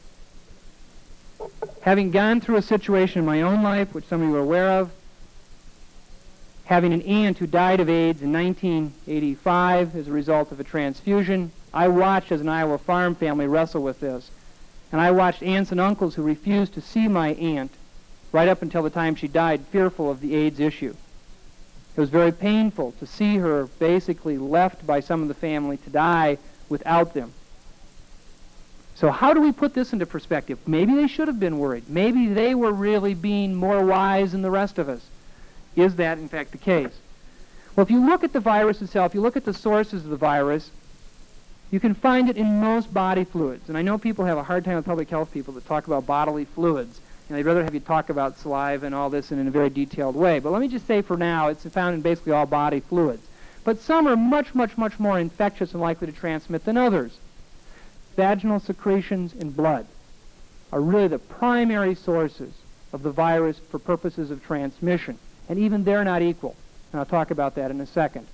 Speaker 3: Having gone through a situation in my own life, which some of you are aware of, having an aunt who died of AIDS in nineteen eighty-five as a result of a transfusion, I watched as an Iowa farm family wrestle with this. And I watched aunts and uncles who refused to see my aunt right up until the time she died, fearful of the AIDS issue. It was very painful to see her basically left by some of the family to die without them. So how do we put this into perspective? Maybe they should have been worried. Maybe they were really being more wise than the rest of us. Is that, in fact, the case? Well, if you look at the virus itself, you look at the sources of the virus, You can find it in most body fluids. And I know people have a hard time with public health people that talk about bodily fluids. And they'd rather have you talk about saliva and all this in a very detailed way. But let me just say for now, it's found in basically all body fluids. But some are much, much, much more infectious and likely to transmit than others. Vaginal secretions in blood are really the primary sources of the virus for purposes of transmission. And even they're not equal. And I'll talk about that in a second.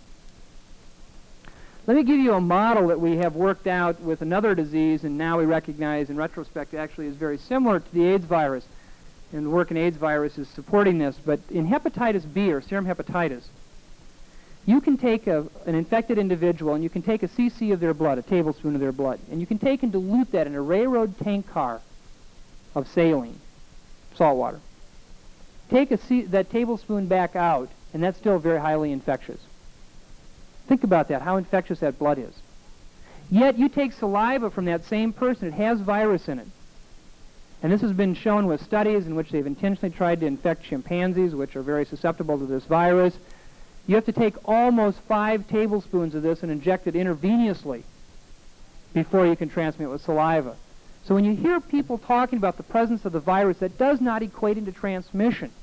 Speaker 3: Let me give you a model that we have worked out with another disease, and now we recognize in retrospect actually is very similar to the AIDS virus. And the work in AIDS virus is supporting this. But in hepatitis B, or serum hepatitis, you can take a, an infected individual and you can take a cc of their blood, a tablespoon of their blood, and you can take and dilute that in a railroad tank car of saline, salt water. Take a c that tablespoon back out, and that's still very highly infectious. Think about that, how infectious that blood is. Yet you take saliva from that same person, it has virus in it. And this has been shown with studies in which they've intentionally tried to infect chimpanzees, which are very susceptible to this virus. You have to take almost five tablespoons of this and inject it intravenously before you can transmit with saliva. So when you hear people talking about the presence of the virus, that does not equate into transmission.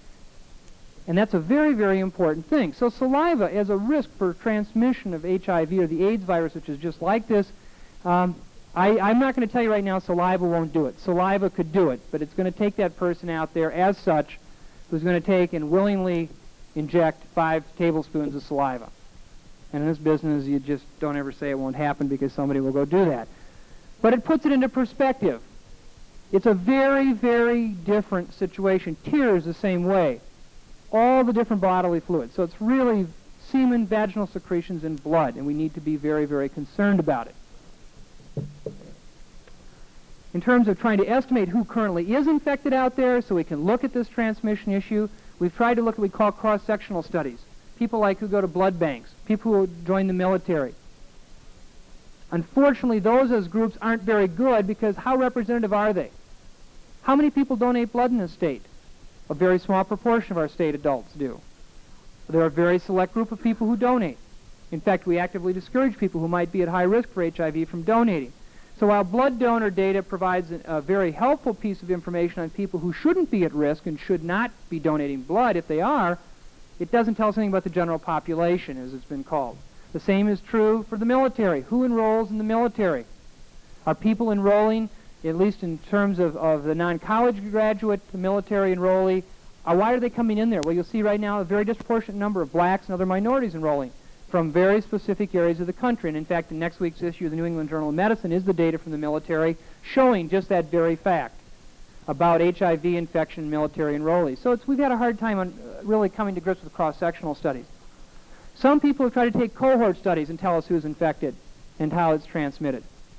Speaker 3: And that's a very, very important thing. So saliva as a risk for transmission of H I V or the AIDS virus, which is just like this, um, I, I'm not going to tell you right now saliva won't do it. Saliva could do it, but it's going to take that person out there as such who's going to take and willingly inject five tablespoons of saliva. And in this business, you just don't ever say it won't happen because somebody will go do that. But it puts it into perspective. It's a very, very different situation. Tears the same way. All the different bodily fluids. So it's really semen, vaginal secretions, and blood, and we need to be very, very concerned about it. In terms of trying to estimate who currently is infected out there so we can look at this transmission issue, we've tried to look at what we call cross-sectional studies. People like who go to blood banks, people who join the military. Unfortunately, those as groups aren't very good because how representative are they? How many people donate blood in this state? A very small proportion of our state adults do. There are a very select group of people who donate. In fact, we actively discourage people who might be at high risk for H I V from donating. So while blood donor data provides a, a very helpful piece of information on people who shouldn't be at risk and should not be donating blood, if they are, it doesn't tell us anything about the general population, as it's been called. The same is true for the military. Who enrolls in the military? Are people enrolling, at least in terms of, of the non-college graduate, the military enrollee, uh, why are they coming in there? Well, you'll see right now a very disproportionate number of blacks and other minorities enrolling from very specific areas of the country. And in fact, in next week's issue of the New England Journal of Medicine is the data from the military showing just that very fact about H I V infection in military enrollees. So it's, we've had a hard time on uh, really coming to grips with cross-sectional studies. Some people have tried to take cohort studies and tell us who's infected and how it's transmitted.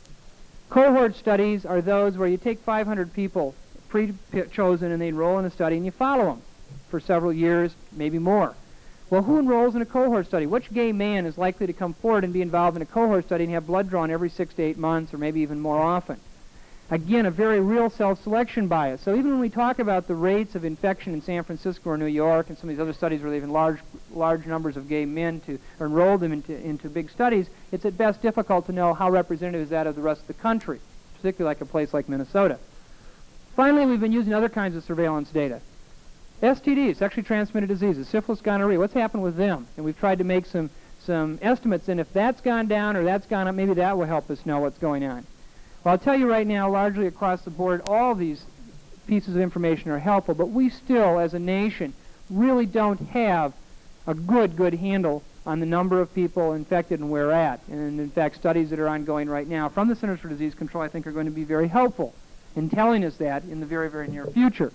Speaker 3: Cohort studies are those where you take five hundred people pre-chosen and they enroll in a study and you follow them for several years, maybe more. Well, who enrolls in a cohort study? Which gay man is likely to come forward and be involved in a cohort study and have blood drawn every six to eight months or maybe even more often? Again, a very real self-selection bias. So even when we talk about the rates of infection in San Francisco or New York and some of these other studies where they've in large, large numbers of gay men to or enroll them into, into big studies, it's at best difficult to know how representative is that of the rest of the country, particularly like a place like Minnesota. Finally, we've been using other kinds of surveillance data. S T Ds, sexually transmitted diseases, syphilis, gonorrhea, what's happened with them? And we've tried to make some, some estimates, and if that's gone down or that's gone up, maybe that will help us know what's going on. Well, I'll tell you right now, largely across the board, all these pieces of information are helpful, but we still, as a nation, really don't have a good, good handle on the number of people infected and where at. And in fact, studies that are ongoing right now from the Centers for Disease Control, I think, are going to be very helpful in telling us that in the very, very near future.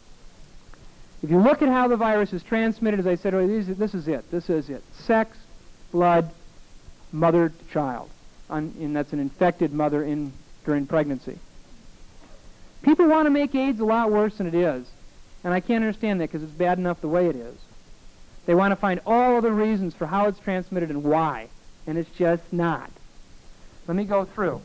Speaker 3: If you look at how the virus is transmitted, as I said earlier, this, this is it. This is it. Sex, blood, mother to child. Un, and that's an infected mother in during pregnancy. People want to make AIDS a lot worse than it is, and I can't understand that because it's bad enough the way it is. They want to find all other reasons for how it's transmitted and why, and it's just not. Let me go through.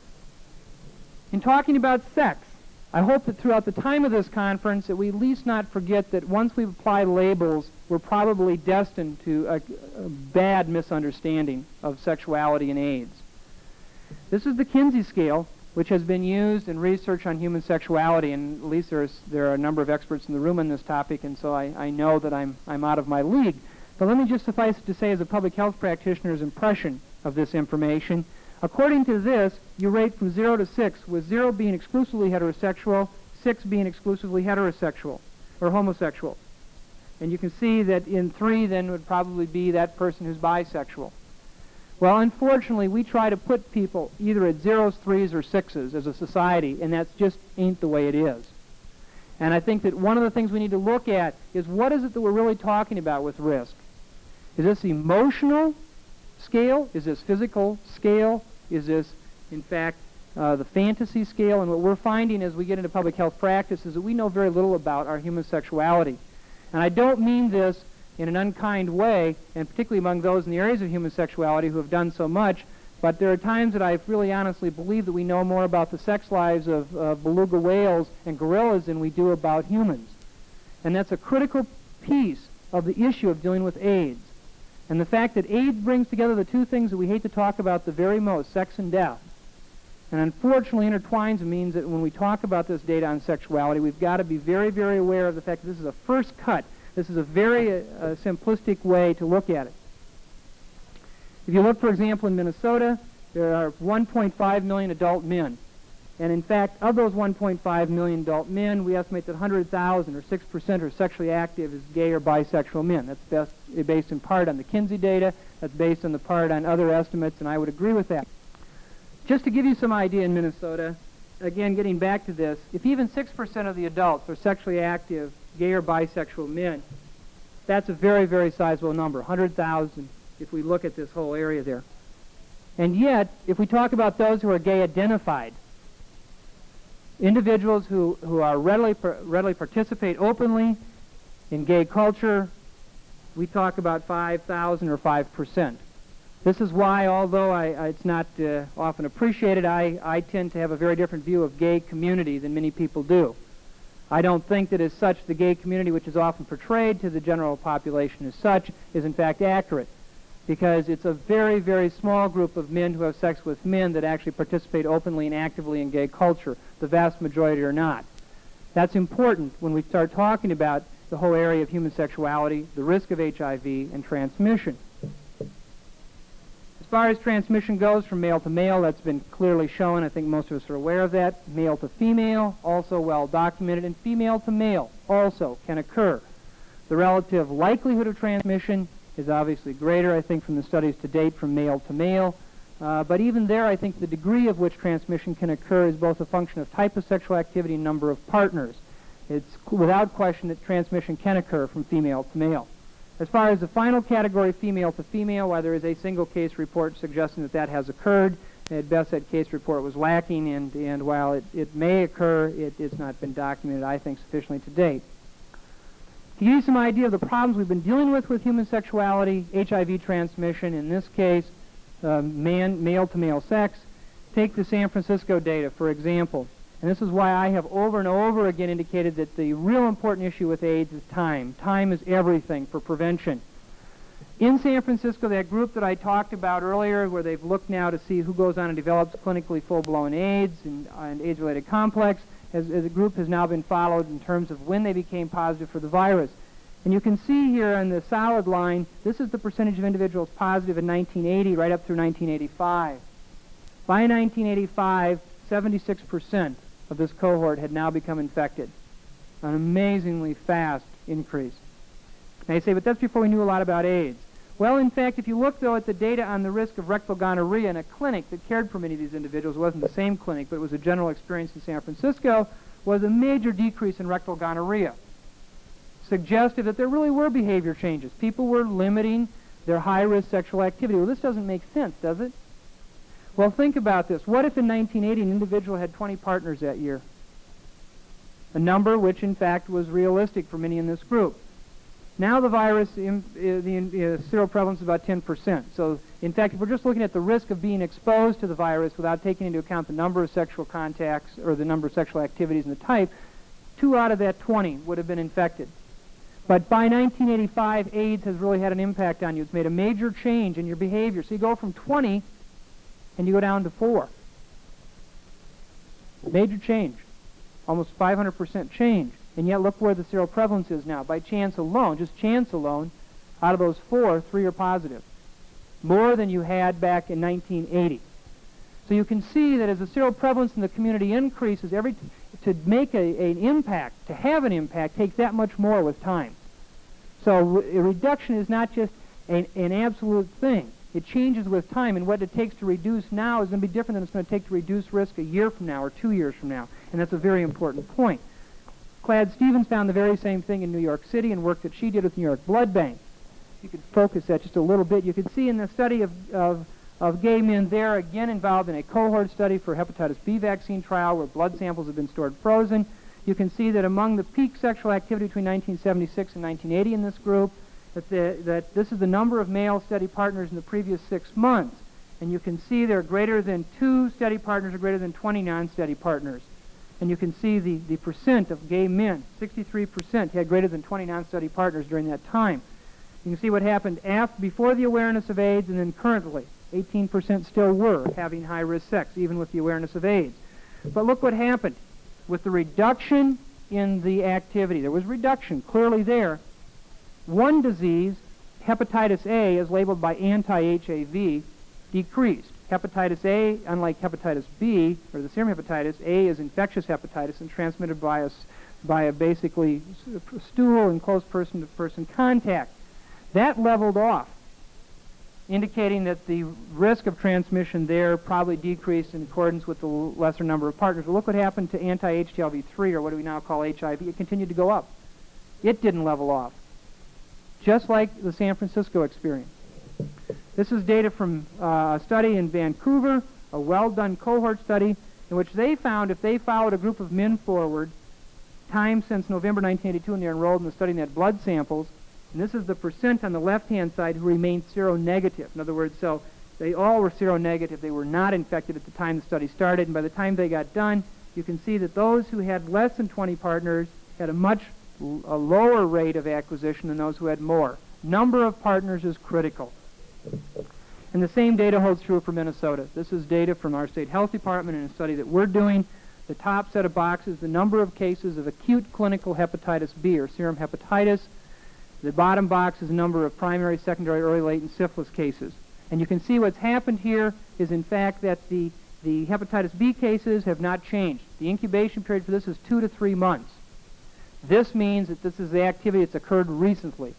Speaker 3: In talking about sex, I hope that throughout the time of this conference that we at least not forget that once we've applied labels, we're probably destined to a, a bad misunderstanding of sexuality and AIDS. This is the Kinsey scale, which has been used in research on human sexuality, and at least there's, there are a number of experts in the room on this topic, and so I, I know that I'm, I'm out of my league. But let me just suffice it to say, as a public health practitioner's impression of this information, according to this, you rate from zero to six, with zero being exclusively heterosexual, six being exclusively heterosexual, or homosexual. And you can see that in three then would probably be that person who's bisexual. Well, unfortunately, we try to put people either at zeros, threes, or sixes as a society, and that just ain't the way it is. And I think that one of the things we need to look at is what is it that we're really talking about with risk? Is this emotional scale? Is this physical scale? Is this, in fact, uh, the fantasy scale? And what we're finding as we get into public health practice is that we know very little about our human sexuality. And I don't mean this in an unkind way, and particularly among those in the areas of human sexuality who have done so much, but there are times that I really honestly believe that we know more about the sex lives of uh, beluga whales and gorillas than we do about humans. And that's a critical piece of the issue of dealing with AIDS. And the fact that AIDS brings together the two things that we hate to talk about the very most, sex and death, and unfortunately intertwines means that when we talk about this data on sexuality, we've got to be very, very aware of the fact that this is a first cut. This is a very uh, uh, simplistic way to look at it. If you look, for example, in Minnesota, there are one point five million adult men. And in fact, of those one point five million adult men, we estimate that one hundred thousand, or six percent, are sexually active as gay or bisexual men. That's best, uh, based in part on the Kinsey data. That's based in the part on other estimates, and I would agree with that. Just to give you some idea in Minnesota, again, getting back to this, if even six percent of the adults are sexually active gay or bisexual men, that's a very, very sizable number, one hundred thousand, if we look at this whole area there. And yet, if we talk about those who are gay identified, individuals who, who are readily, readily participate openly in gay culture, we talk about five thousand or five percent. This is why, although I, I, it's not uh, often appreciated, I, I tend to have a very different view of gay community than many people do. I don't think that as such the gay community, which is often portrayed to the general population as such, is in fact accurate, because it's a very, very small group of men who have sex with men that actually participate openly and actively in gay culture. The vast majority are not. That's important when we start talking about the whole area of human sexuality, the risk of H I V, and transmission. As far as transmission goes from male to male, that's been clearly shown. I think most of us are aware of that. Male to female, also well documented, and female to male also can occur. The relative likelihood of transmission is obviously greater, I think, from the studies to date from male to male. Uh, but even there, I think the degree of which transmission can occur is both a function of type of sexual activity and number of partners. It's without question that transmission can occur from female to male. As far as the final category, female to female, while there is a single case report suggesting that that has occurred, at best that case report was lacking, and, and while it, it may occur, it, it's not been documented, I think, sufficiently to date. To give you some idea of the problems we've been dealing with with human sexuality, H I V transmission, in this case, uh, man, male-to-male sex, take the San Francisco data, for example. And this is why I have over and over again indicated that the real important issue with AIDS is time. Time is everything for prevention. In San Francisco, that group that I talked about earlier, where they've looked now to see who goes on and develops clinically full-blown AIDS and, and AIDS-related complex, as, as a group has now been followed in terms of when they became positive for the virus. And you can see here on the solid line, this is the percentage of individuals positive in nineteen eighty right up through nineteen eighty-five. By nineteen eighty-five, seventy-six percent of this cohort had now become infected. An amazingly fast increase. Now you say, but that's before we knew a lot about AIDS. Well, in fact, if you look, though, at the data on the risk of rectal gonorrhea in a clinic that cared for many of these individuals, it wasn't the same clinic, but it was a general experience in San Francisco, was a major decrease in rectal gonorrhea, suggestive that there really were behavior changes. People were limiting their high-risk sexual activity. Well, this doesn't make sense, does it? Well, think about this. What if in nineteen eighty an individual had twenty partners that year? A number which, in fact, was realistic for many in this group. Now the virus, in, uh, the uh, seroprevalence is about ten percent. So, in fact, if we're just looking at the risk of being exposed to the virus without taking into account the number of sexual contacts or the number of sexual activities and the type, two out of that twenty would have been infected. But by nineteen eighty-five, AIDS has really had an impact on you. It's made a major change in your behavior. So you go from twenty and you go down to four. Major change, almost five hundred percent change. And yet look where the seroprevalence is now. By chance alone, just chance alone, out of those four, three are positive. More than you had back in nineteen eighty. So you can see that as the seroprevalence in the community increases, every t to make a, an impact, to have an impact, takes that much more with time. So re a reduction is not just an, an absolute thing. It changes with time, and what it takes to reduce now is going to be different than it's going to take to reduce risk a year from now or two years from now. And that's a very important point. Clad Stevens found the very same thing in New York City and work that she did with the New York Blood Bank. You could focus that just a little bit. You could see in the study of, of, of gay men there, again involved in a cohort study for hepatitis B vaccine trial where blood samples have been stored frozen. You can see that among the peak sexual activity between nineteen seventy-six and nineteen eighty in this group, that, the, that this is the number of male steady partners in the previous six months. And you can see there are greater than two steady partners or greater than twenty non-steady partners. And you can see the, the percent of gay men, sixty-three percent had greater than twenty non-steady partners during that time. You can see what happened after, before the awareness of AIDS, and then currently. eighteen percent still were having high-risk sex, even with the awareness of AIDS. But look what happened. With the reduction in the activity, there was reduction clearly there. One disease, hepatitis A, as labeled by anti-H I V, decreased. Hepatitis A, unlike hepatitis B, or the serum hepatitis, A is infectious hepatitis and transmitted by a, by a basically stool and close person-to-person contact. That leveled off, indicating that the risk of transmission there probably decreased in accordance with the lesser number of partners. But look what happened to anti-H T L V three, or what do we now call H I V. It continued to go up. It didn't level off, just like the San Francisco experience. This is data from uh, a study in Vancouver, a well-done cohort study, in which they found if they followed a group of men forward, time since November nineteen eighty-two, and they're enrolled in the study and they had blood samples, and this is the percent on the left-hand side who remained seronegative. In other words, so they all were seronegative. They were not infected at the time the study started, and by the time they got done, you can see that those who had less than twenty partners had a much l a lower rate of acquisition than those who had more. Number of partners is critical. And the same data holds true for Minnesota. This is data from our state health department in a study that we're doing. The top set of boxes, the number of cases of acute clinical hepatitis B, or serum hepatitis. The bottom box is the number of primary, secondary, early latent syphilis cases. And you can see what's happened here is, in fact, that the, the hepatitis B cases have not changed. The incubation period for this is two to three months. This means that this is the activity that's occurred recently.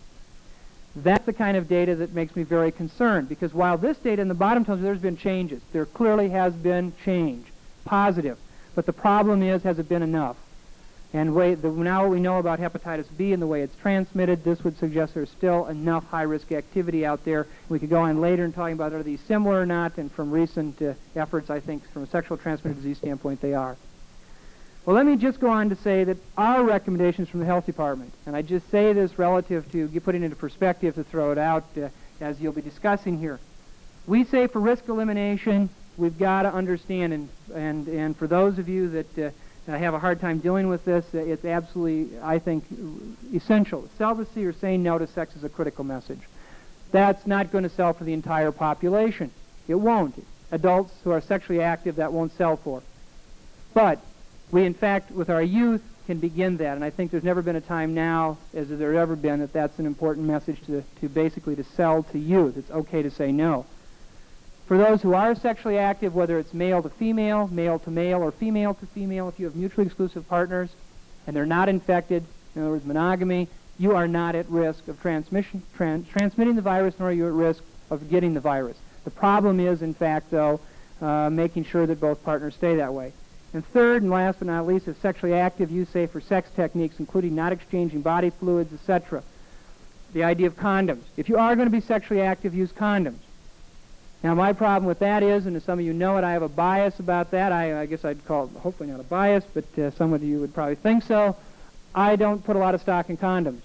Speaker 3: That's the kind of data that makes me very concerned, because while this data in the bottom tells you there's been changes, there clearly has been change, positive. But the problem is, has it been enough? And way, the, now what we know about hepatitis B and the way it's transmitted, this would suggest there's still enough high-risk activity out there. We could go on later and talking about are these similar or not, and from recent uh, efforts, I think from a sexual transmitted disease standpoint, they are. Well, let me just go on to say that our recommendations from the health department, and I just say this relative to putting it into perspective to throw it out uh, as you'll be discussing here. We say for risk elimination, we've got to understand, and, and, and for those of you that uh, I have a hard time dealing with this, uh, it's absolutely, I think, essential. Celibacy or saying no to sex is a critical message. That's not going to sell for the entire population. It won't. Adults who are sexually active, that won't sell for. But we, in fact, with our youth, can begin that. And I think there's never been a time now, as there ever been, that that's an important message to, to basically to sell to youth. It's okay to say no. For those who are sexually active, whether it's male to female, male to male, or female to female, if you have mutually exclusive partners and they're not infected, in other words, monogamy, you are not at risk of transmission, trans transmitting the virus, nor are you at risk of getting the virus. The problem is, in fact, though, uh, making sure that both partners stay that way. And third, and last but not least, if sexually active, use say for sex techniques, including not exchanging body fluids, et cetera. The idea of condoms. If you are going to be sexually active, use condoms. Now, my problem with that is, and as some of you know it, I have a bias about that. I, I guess I'd call it, hopefully not a bias, but uh, some of you would probably think so. I don't put a lot of stock in condoms.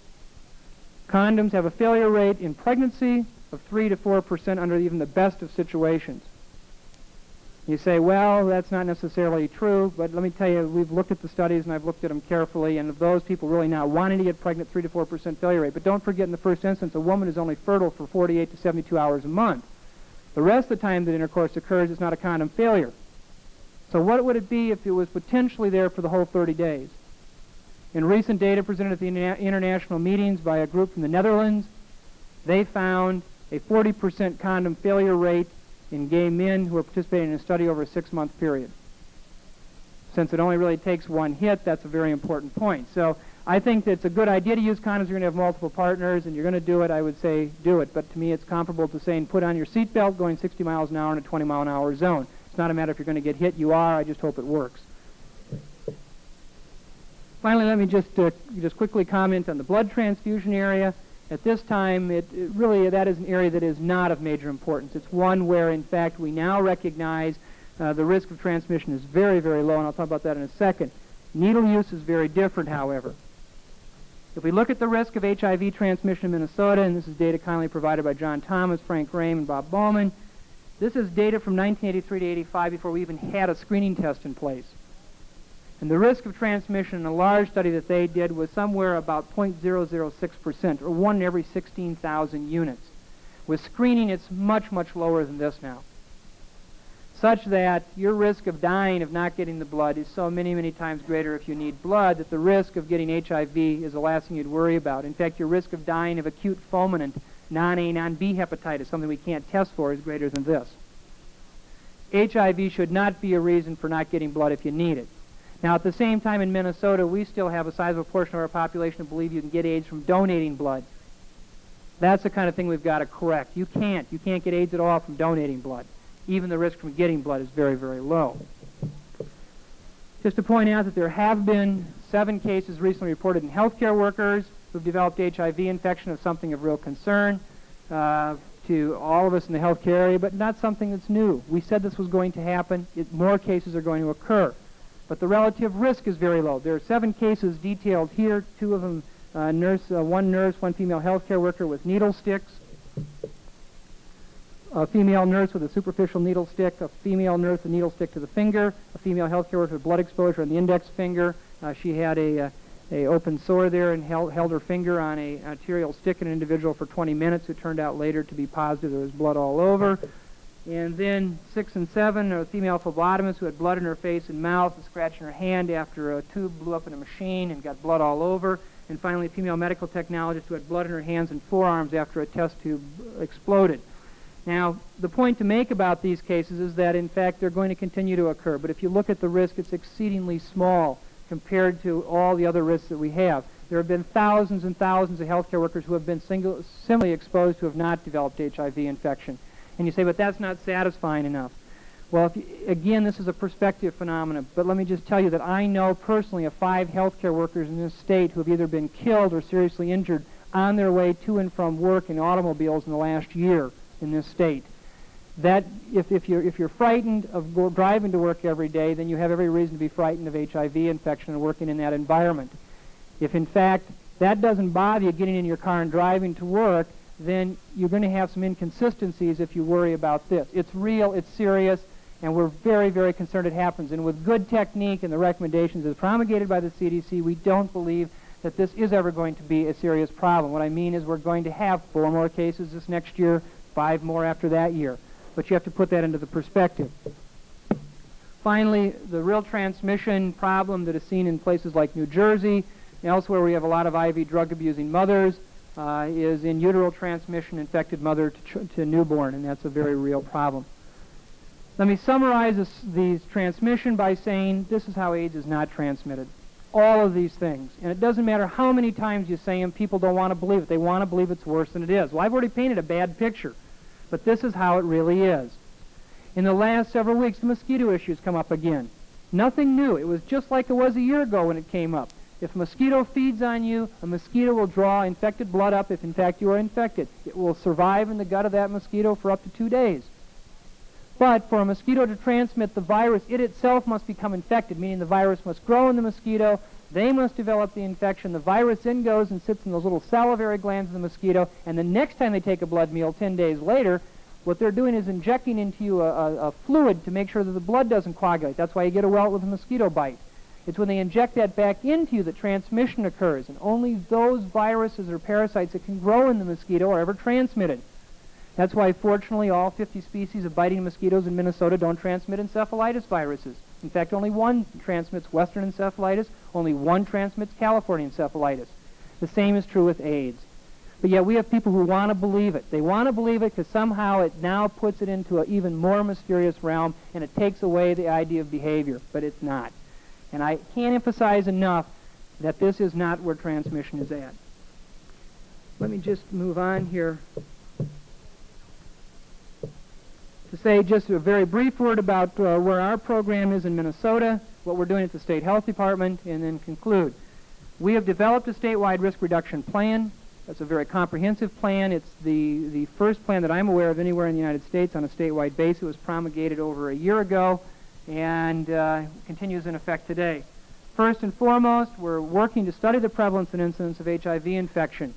Speaker 3: Condoms have a failure rate in pregnancy of three to four percent under even the best of situations. You say, well, that's not necessarily true, but let me tell you, we've looked at the studies and I've looked at them carefully, and of those people really not wanting to get pregnant, three to four percent failure rate. But don't forget, in the first instance, a woman is only fertile for forty-eight to seventy-two hours a month. The rest of the time that intercourse occurs, it's not a condom failure. So what would it be if it was potentially there for the whole thirty days? In recent data presented at the interna- international meetings by a group from the Netherlands, they found a forty percent condom failure rate in gay men who are participating in a study over a six-month period. Since it only really takes one hit, that's a very important point. So I think that it's a good idea to use condoms. You're going to have multiple partners, and you're going to do it. I would say do it. But to me, it's comparable to saying put on your seatbelt going sixty miles an hour in a twenty mile an hour zone. It's not a matter if you're going to get hit. You are. I just hope it works. Finally, let me just uh, just quickly comment on the blood transfusion area. At this time, it, it really that is an area that is not of major importance. It's one where, in fact, we now recognize uh, the risk of transmission is very, very low, and I'll talk about that in a second. Needle use is very different, however. If we look at the risk of H I V transmission in Minnesota, and this is data kindly provided by John Thomas, Frank Graham, and Bob Bowman, this is data from nineteen eighty-three to eighty-five before we even had a screening test in place. And the risk of transmission in a large study that they did was somewhere about zero point zero zero six percent, or one in every sixteen thousand units. With screening, it's much, much lower than this now, such that your risk of dying of not getting the blood is so many, many times greater if you need blood that the risk of getting H I V is the last thing you'd worry about. In fact, your risk of dying of acute fulminant, non-A, non-B hepatitis, something we can't test for, is greater than this. H I V should not be a reason for not getting blood if you need it. Now, at the same time, in Minnesota, we still have a sizable portion of our population who believe you can get AIDS from donating blood. That's the kind of thing we've got to correct. You can't. You can't get AIDS at all from donating blood. Even the risk from getting blood is very, very low. Just to point out that there have been seven cases recently reported in healthcare workers who've developed H I V infection of something of real concern uh, to all of us in the healthcare area, but not something that's new. We said this was going to happen. It, more cases are going to occur. But the relative risk is very low. There are seven cases detailed here, two of them uh, nurse, uh, one nurse, one female healthcare worker with needle sticks, a female nurse with a superficial needle stick, a female nurse with a needle stick to the finger, a female healthcare worker with blood exposure on the index finger. Uh, she had a, uh, a open sore there and held, held her finger on a arterial stick in an individual for twenty minutes who turned out later to be positive. There was blood all over. And then six and seven are female phlebotomists who had blood in her face and mouth and scratching her hand after a tube blew up in a machine and got blood all over. And finally, a female medical technologist who had blood in her hands and forearms after a test tube exploded. Now, the point to make about these cases is that, in fact, they're going to continue to occur. But if you look at the risk, it's exceedingly small compared to all the other risks that we have. There have been thousands and thousands of healthcare workers who have been single, similarly exposed who have not developed H I V infection. And you say, but that's not satisfying enough. Well, if you, again, this is a prospective phenomenon, but let me just tell you that I know personally of five healthcare workers in this state who have either been killed or seriously injured on their way to and from work in automobiles in the last year in this state. That, if, if, you're, if you're frightened of go, driving to work every day, then you have every reason to be frightened of H I V infection and working in that environment. If, in fact, that doesn't bother you getting in your car and driving to work, then you're going to have some inconsistencies if you worry about this. It's real, it's serious, and we're very, very concerned it happens. And with good technique and the recommendations as promulgated by the C D C, we don't believe that this is ever going to be a serious problem. What I mean is we're going to have four more cases this next year, five more after that year. But you have to put that into the perspective. Finally, the real transmission problem that is seen in places like New Jersey and elsewhere where we have a lot of I V drug-abusing mothers uh, is in utero transmission, infected mother to, to newborn, and that's a very real problem. Let me summarize this, these transmission by saying this is how AIDS is not transmitted. All of these things. And it doesn't matter how many times you say them, people don't want to believe it. They want to believe it's worse than it is. Well, I've already painted a bad picture, but this is how it really is. In the last several weeks, the mosquito issue's come up again. Nothing new. It was just like it was a year ago when it came up. If a mosquito feeds on you, a mosquito will draw infected blood up if, in fact, you are infected. It will survive in the gut of that mosquito for up to two days. But for a mosquito to transmit the virus, it itself must become infected, meaning the virus must grow in the mosquito, they must develop the infection, the virus then goes and sits in those little salivary glands of the mosquito, and the next time they take a blood meal, ten days later, what they're doing is injecting into you a, a, a fluid to make sure that the blood doesn't coagulate. That's why you get a welt with a mosquito bite. It's when they inject that back into you that transmission occurs, and only those viruses or parasites that can grow in the mosquito are ever transmitted. That's why, fortunately, all fifty species of biting mosquitoes in Minnesota don't transmit encephalitis viruses. In fact, only one transmits Western encephalitis, only one transmits California encephalitis. The same is true with AIDS. But yet we have people who want to believe it. They want to believe it because somehow it now puts it into an even more mysterious realm, and it takes away the idea of behavior, but it's not. And I can't emphasize enough that this is not where transmission is at. Let me just move on here to say just a very brief word about uh, where our program is in Minnesota, what we're doing at the State Health Department, and then conclude. We have developed a statewide risk reduction plan. That's a very comprehensive plan. It's the, the first plan that I'm aware of anywhere in the United States on a statewide basis. It was promulgated over a year ago and uh, continues in effect today. First and foremost, we're working to study the prevalence and incidence of H I V infection.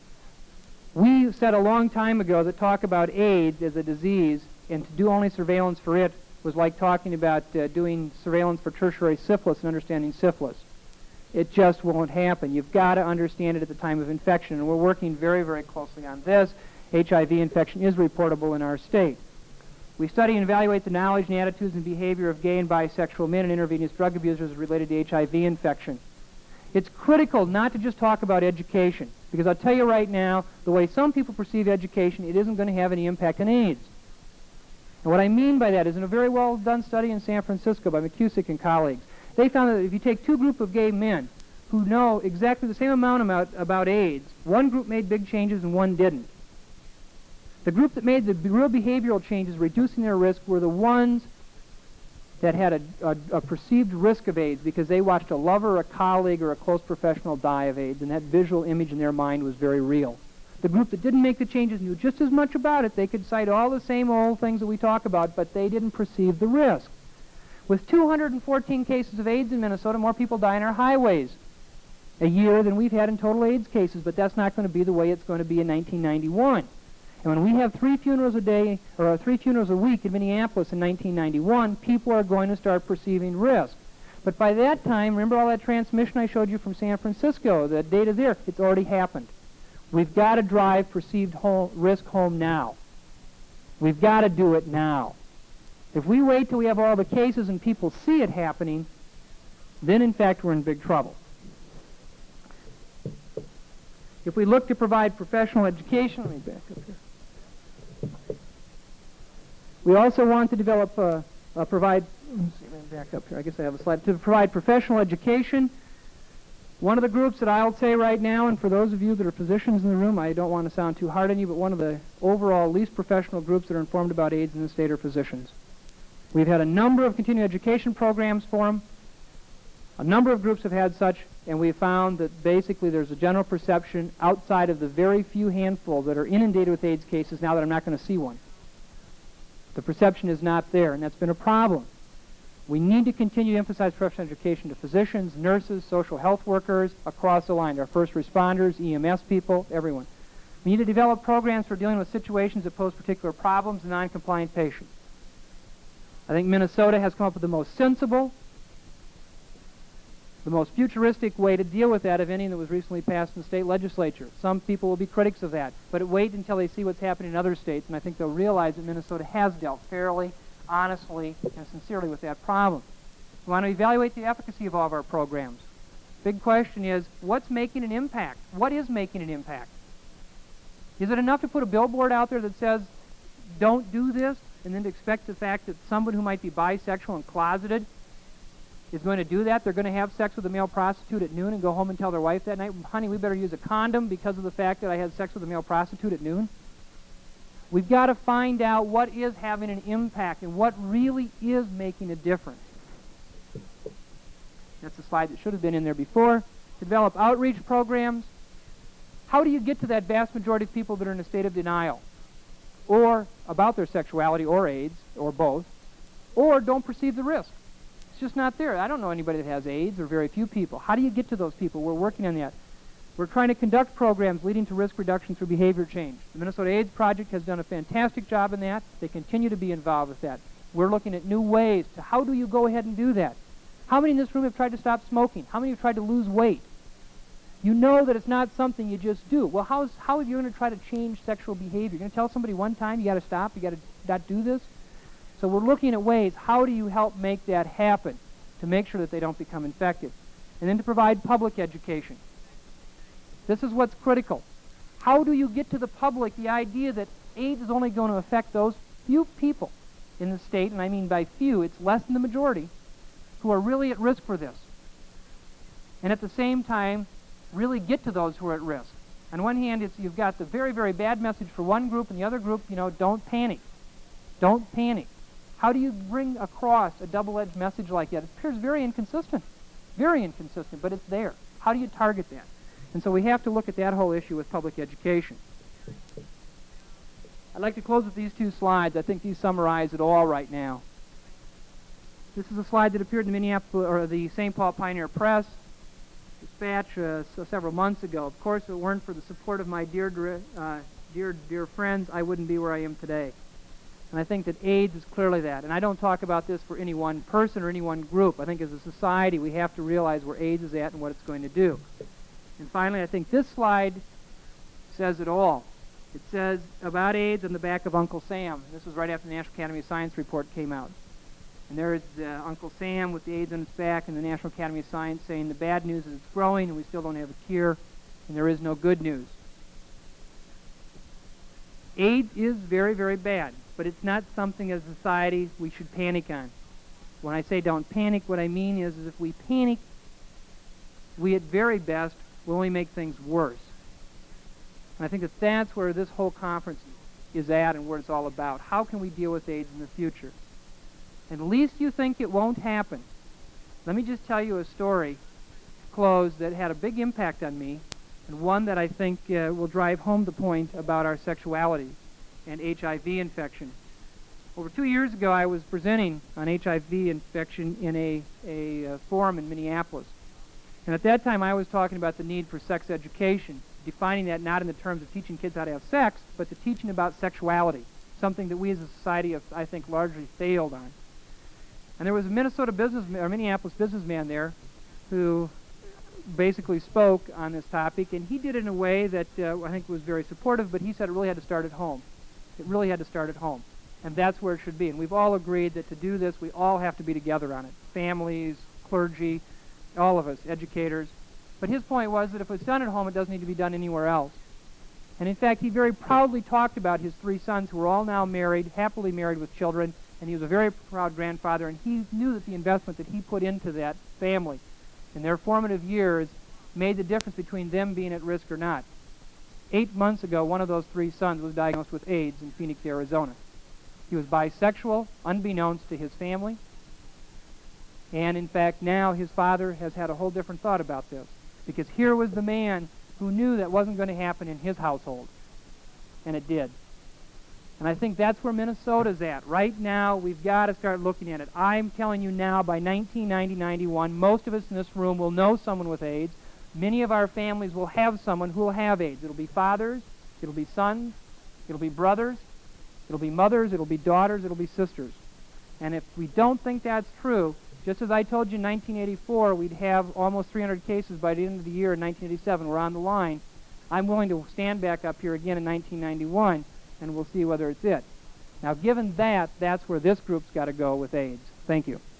Speaker 3: We said a long time ago that talk about AIDS as a disease and to do only surveillance for it was like talking about uh, doing surveillance for tertiary syphilis and understanding syphilis. It just won't happen. You've got to understand it at the time of infection, and we're working very, very closely on this. H I V infection is reportable in our state. We study and evaluate the knowledge and attitudes and behavior of gay and bisexual men and intravenous drug abusers related to H I V infection. It's critical not to just talk about education, because I'll tell you right now, the way some people perceive education, it isn't going to have any impact on AIDS. And what I mean by that is in a very well-done study in San Francisco by McCusick and colleagues, they found that if you take two groups of gay men who know exactly the same amount about, about AIDS, one group made big changes and one didn't. The group that made the real behavioral changes, reducing their risk, were the ones that had a, a, a perceived risk of AIDS because they watched a lover, a colleague, or a close professional die of AIDS, and that visual image in their mind was very real. The group that didn't make the changes knew just as much about it. They could cite all the same old things that we talk about, but they didn't perceive the risk. With two hundred fourteen cases of AIDS in Minnesota, more people die on our highways a year than we've had in total AIDS cases, but that's not going to be the way it's going to be in nineteen ninety-one. And when we have three funerals a day, or three funerals a week in Minneapolis in nineteen ninety-one, people are going to start perceiving risk. But by that time, remember all that transmission I showed you from San Francisco, the data there, it's already happened. We've got to drive perceived home, risk home now. We've got to do it now. If we wait till we have all the cases and people see it happening, then in fact we're in big trouble. If we look to provide professional education, let me back up here. We also want to develop, uh, uh, provide, let's see, let me back up here, I guess I have a slide, to provide professional education. One of the groups that I'll say right now, and for those of you that are physicians in the room, I don't want to sound too hard on you, but one of the overall least professional groups that are informed about AIDS in the state are physicians. We've had a number of continuing education programs for them. A number of groups have had such, and we found that basically there's a general perception outside of the very few handful that are inundated with AIDS cases now that I'm not going to see one. The perception is not there, and that's been a problem. We need to continue to emphasize professional education to physicians, nurses, social health workers across the line, our first responders, E M S people, everyone. We need to develop programs for dealing with situations that pose particular problems to non-compliant patients. I think Minnesota has come up with the most sensible, the most futuristic way to deal with that of any that was recently passed in the state legislature. Some people will be critics of that, but wait until they see what's happening in other states, and I think they'll realize that Minnesota has dealt fairly, honestly, and sincerely with that problem. We want to evaluate the efficacy of all of our programs. Big question is, what's making an impact? What is making an impact? Is it enough to put a billboard out there that says, don't do this, and then to expect the fact that someone who might be bisexual and closeted is going to do that? They're going to have sex with a male prostitute at noon and go home and tell their wife that night, honey, we better use a condom because of the fact that I had sex with a male prostitute at noon? We've got to find out what is having an impact and what really is making a difference. That's a slide that should have been in there before. To develop outreach programs. How do you get to that vast majority of people that are in a state of denial? Or about their sexuality or AIDS, or both, or don't perceive the risk. It's just not there. I don't know anybody that has AIDS, or very few people. How do you get to those people? We're working on that. We're trying to conduct programs leading to risk reduction through behavior change. The Minnesota AIDS Project has done a fantastic job in that. They continue to be involved with that. We're looking at new ways to how do you go ahead and do that? How many in this room have tried to stop smoking? How many have tried to lose weight? You know that it's not something you just do. Well, how's, how are you going to try to change sexual behavior? You're going to tell somebody one time, you got to stop, you got to not do this? So we're looking at ways, how do you help make that happen to make sure that they don't become infected? And then to provide public education. This is what's critical. How do you get to the public the idea that AIDS is only going to affect those few people in the state, and I mean by few, it's less than the majority, who are really at risk for this? And at the same time, really get to those who are at risk. On one hand, it's, you've got the very, very bad message for one group, and the other group, you know, don't panic. Don't panic. How do you bring across a double-edged message like that? It appears very inconsistent. Very inconsistent, but it's there. How do you target that? And so we have to look at that whole issue with public education. I'd like to close with these two slides. I think these summarize it all right now. This is a slide that appeared in the Minneapolis or the Saint Paul Pioneer Press Dispatch uh, so several months ago. Of course, if it weren't for the support of my dear, uh, dear, dear friends, I wouldn't be where I am today. And I think that AIDS is clearly that. And I don't talk about this for any one person or any one group. I think as a society, we have to realize where AIDS is at and what it's going to do. And finally, I think this slide says it all. It says about AIDS on the back of Uncle Sam. This was right after the National Academy of Science report came out. And there is uh, Uncle Sam with the AIDS on its back and the National Academy of Science saying the bad news is it's growing and we still don't have a cure and there is no good news. AIDS is very, very bad, but it's not something as a society we should panic on. When I say don't panic, what I mean is, is if we panic, we at very best will only make things worse. And I think that that's where this whole conference is at and what it's all about. How can we deal with AIDS in the future? At least you think it won't happen. Let me just tell you a story to close that had a big impact on me, and one that I think uh, will drive home the point about our sexuality and H I V infection. Over two years ago, I was presenting on H I V infection in a, a uh, forum in Minneapolis. And at that time, I was talking about the need for sex education, defining that not in the terms of teaching kids how to have sex, but the teaching about sexuality, something that we as a society have, I think, largely failed on. And there was a Minnesota businessman, or Minneapolis businessman there who basically spoke on this topic, and he did it in a way that uh, I think was very supportive, but he said it really had to start at home. It really had to start at home. And that's where it should be. And we've all agreed that to do this, we all have to be together on it. Families, clergy, all of us, educators. But his point was that if it's done at home, it doesn't need to be done anywhere else. And in fact, he very proudly talked about his three sons who were all now married, happily married with children, and he was a very proud grandfather, and he knew that the investment that he put into that family in their formative years made the difference between them being at risk or not. Eight months ago, one of those three sons was diagnosed with AIDS in Phoenix, Arizona. He was bisexual, unbeknownst to his family, and in fact, now his father has had a whole different thought about this, because here was the man who knew that wasn't going to happen in his household, and it did. And I think that's where Minnesota's at. Right now, we've got to start looking at it. I'm telling you now, by nineteen ninety, ninety-one, most of us in this room will know someone with AIDS. Many of our families will have someone who will have AIDS. It'll be fathers, it'll be sons, it'll be brothers, it'll be mothers, it'll be daughters, it'll be sisters. And if we don't think that's true, just as I told you in nineteen eighty-four, we'd have almost three hundred cases by the end of the year in nineteen eighty-seven. We're on the line. I'm willing to stand back up here again in nineteen ninety-one, and we'll see whether it's it. Now, given that, that's where this group's got to go with AIDS. Thank you.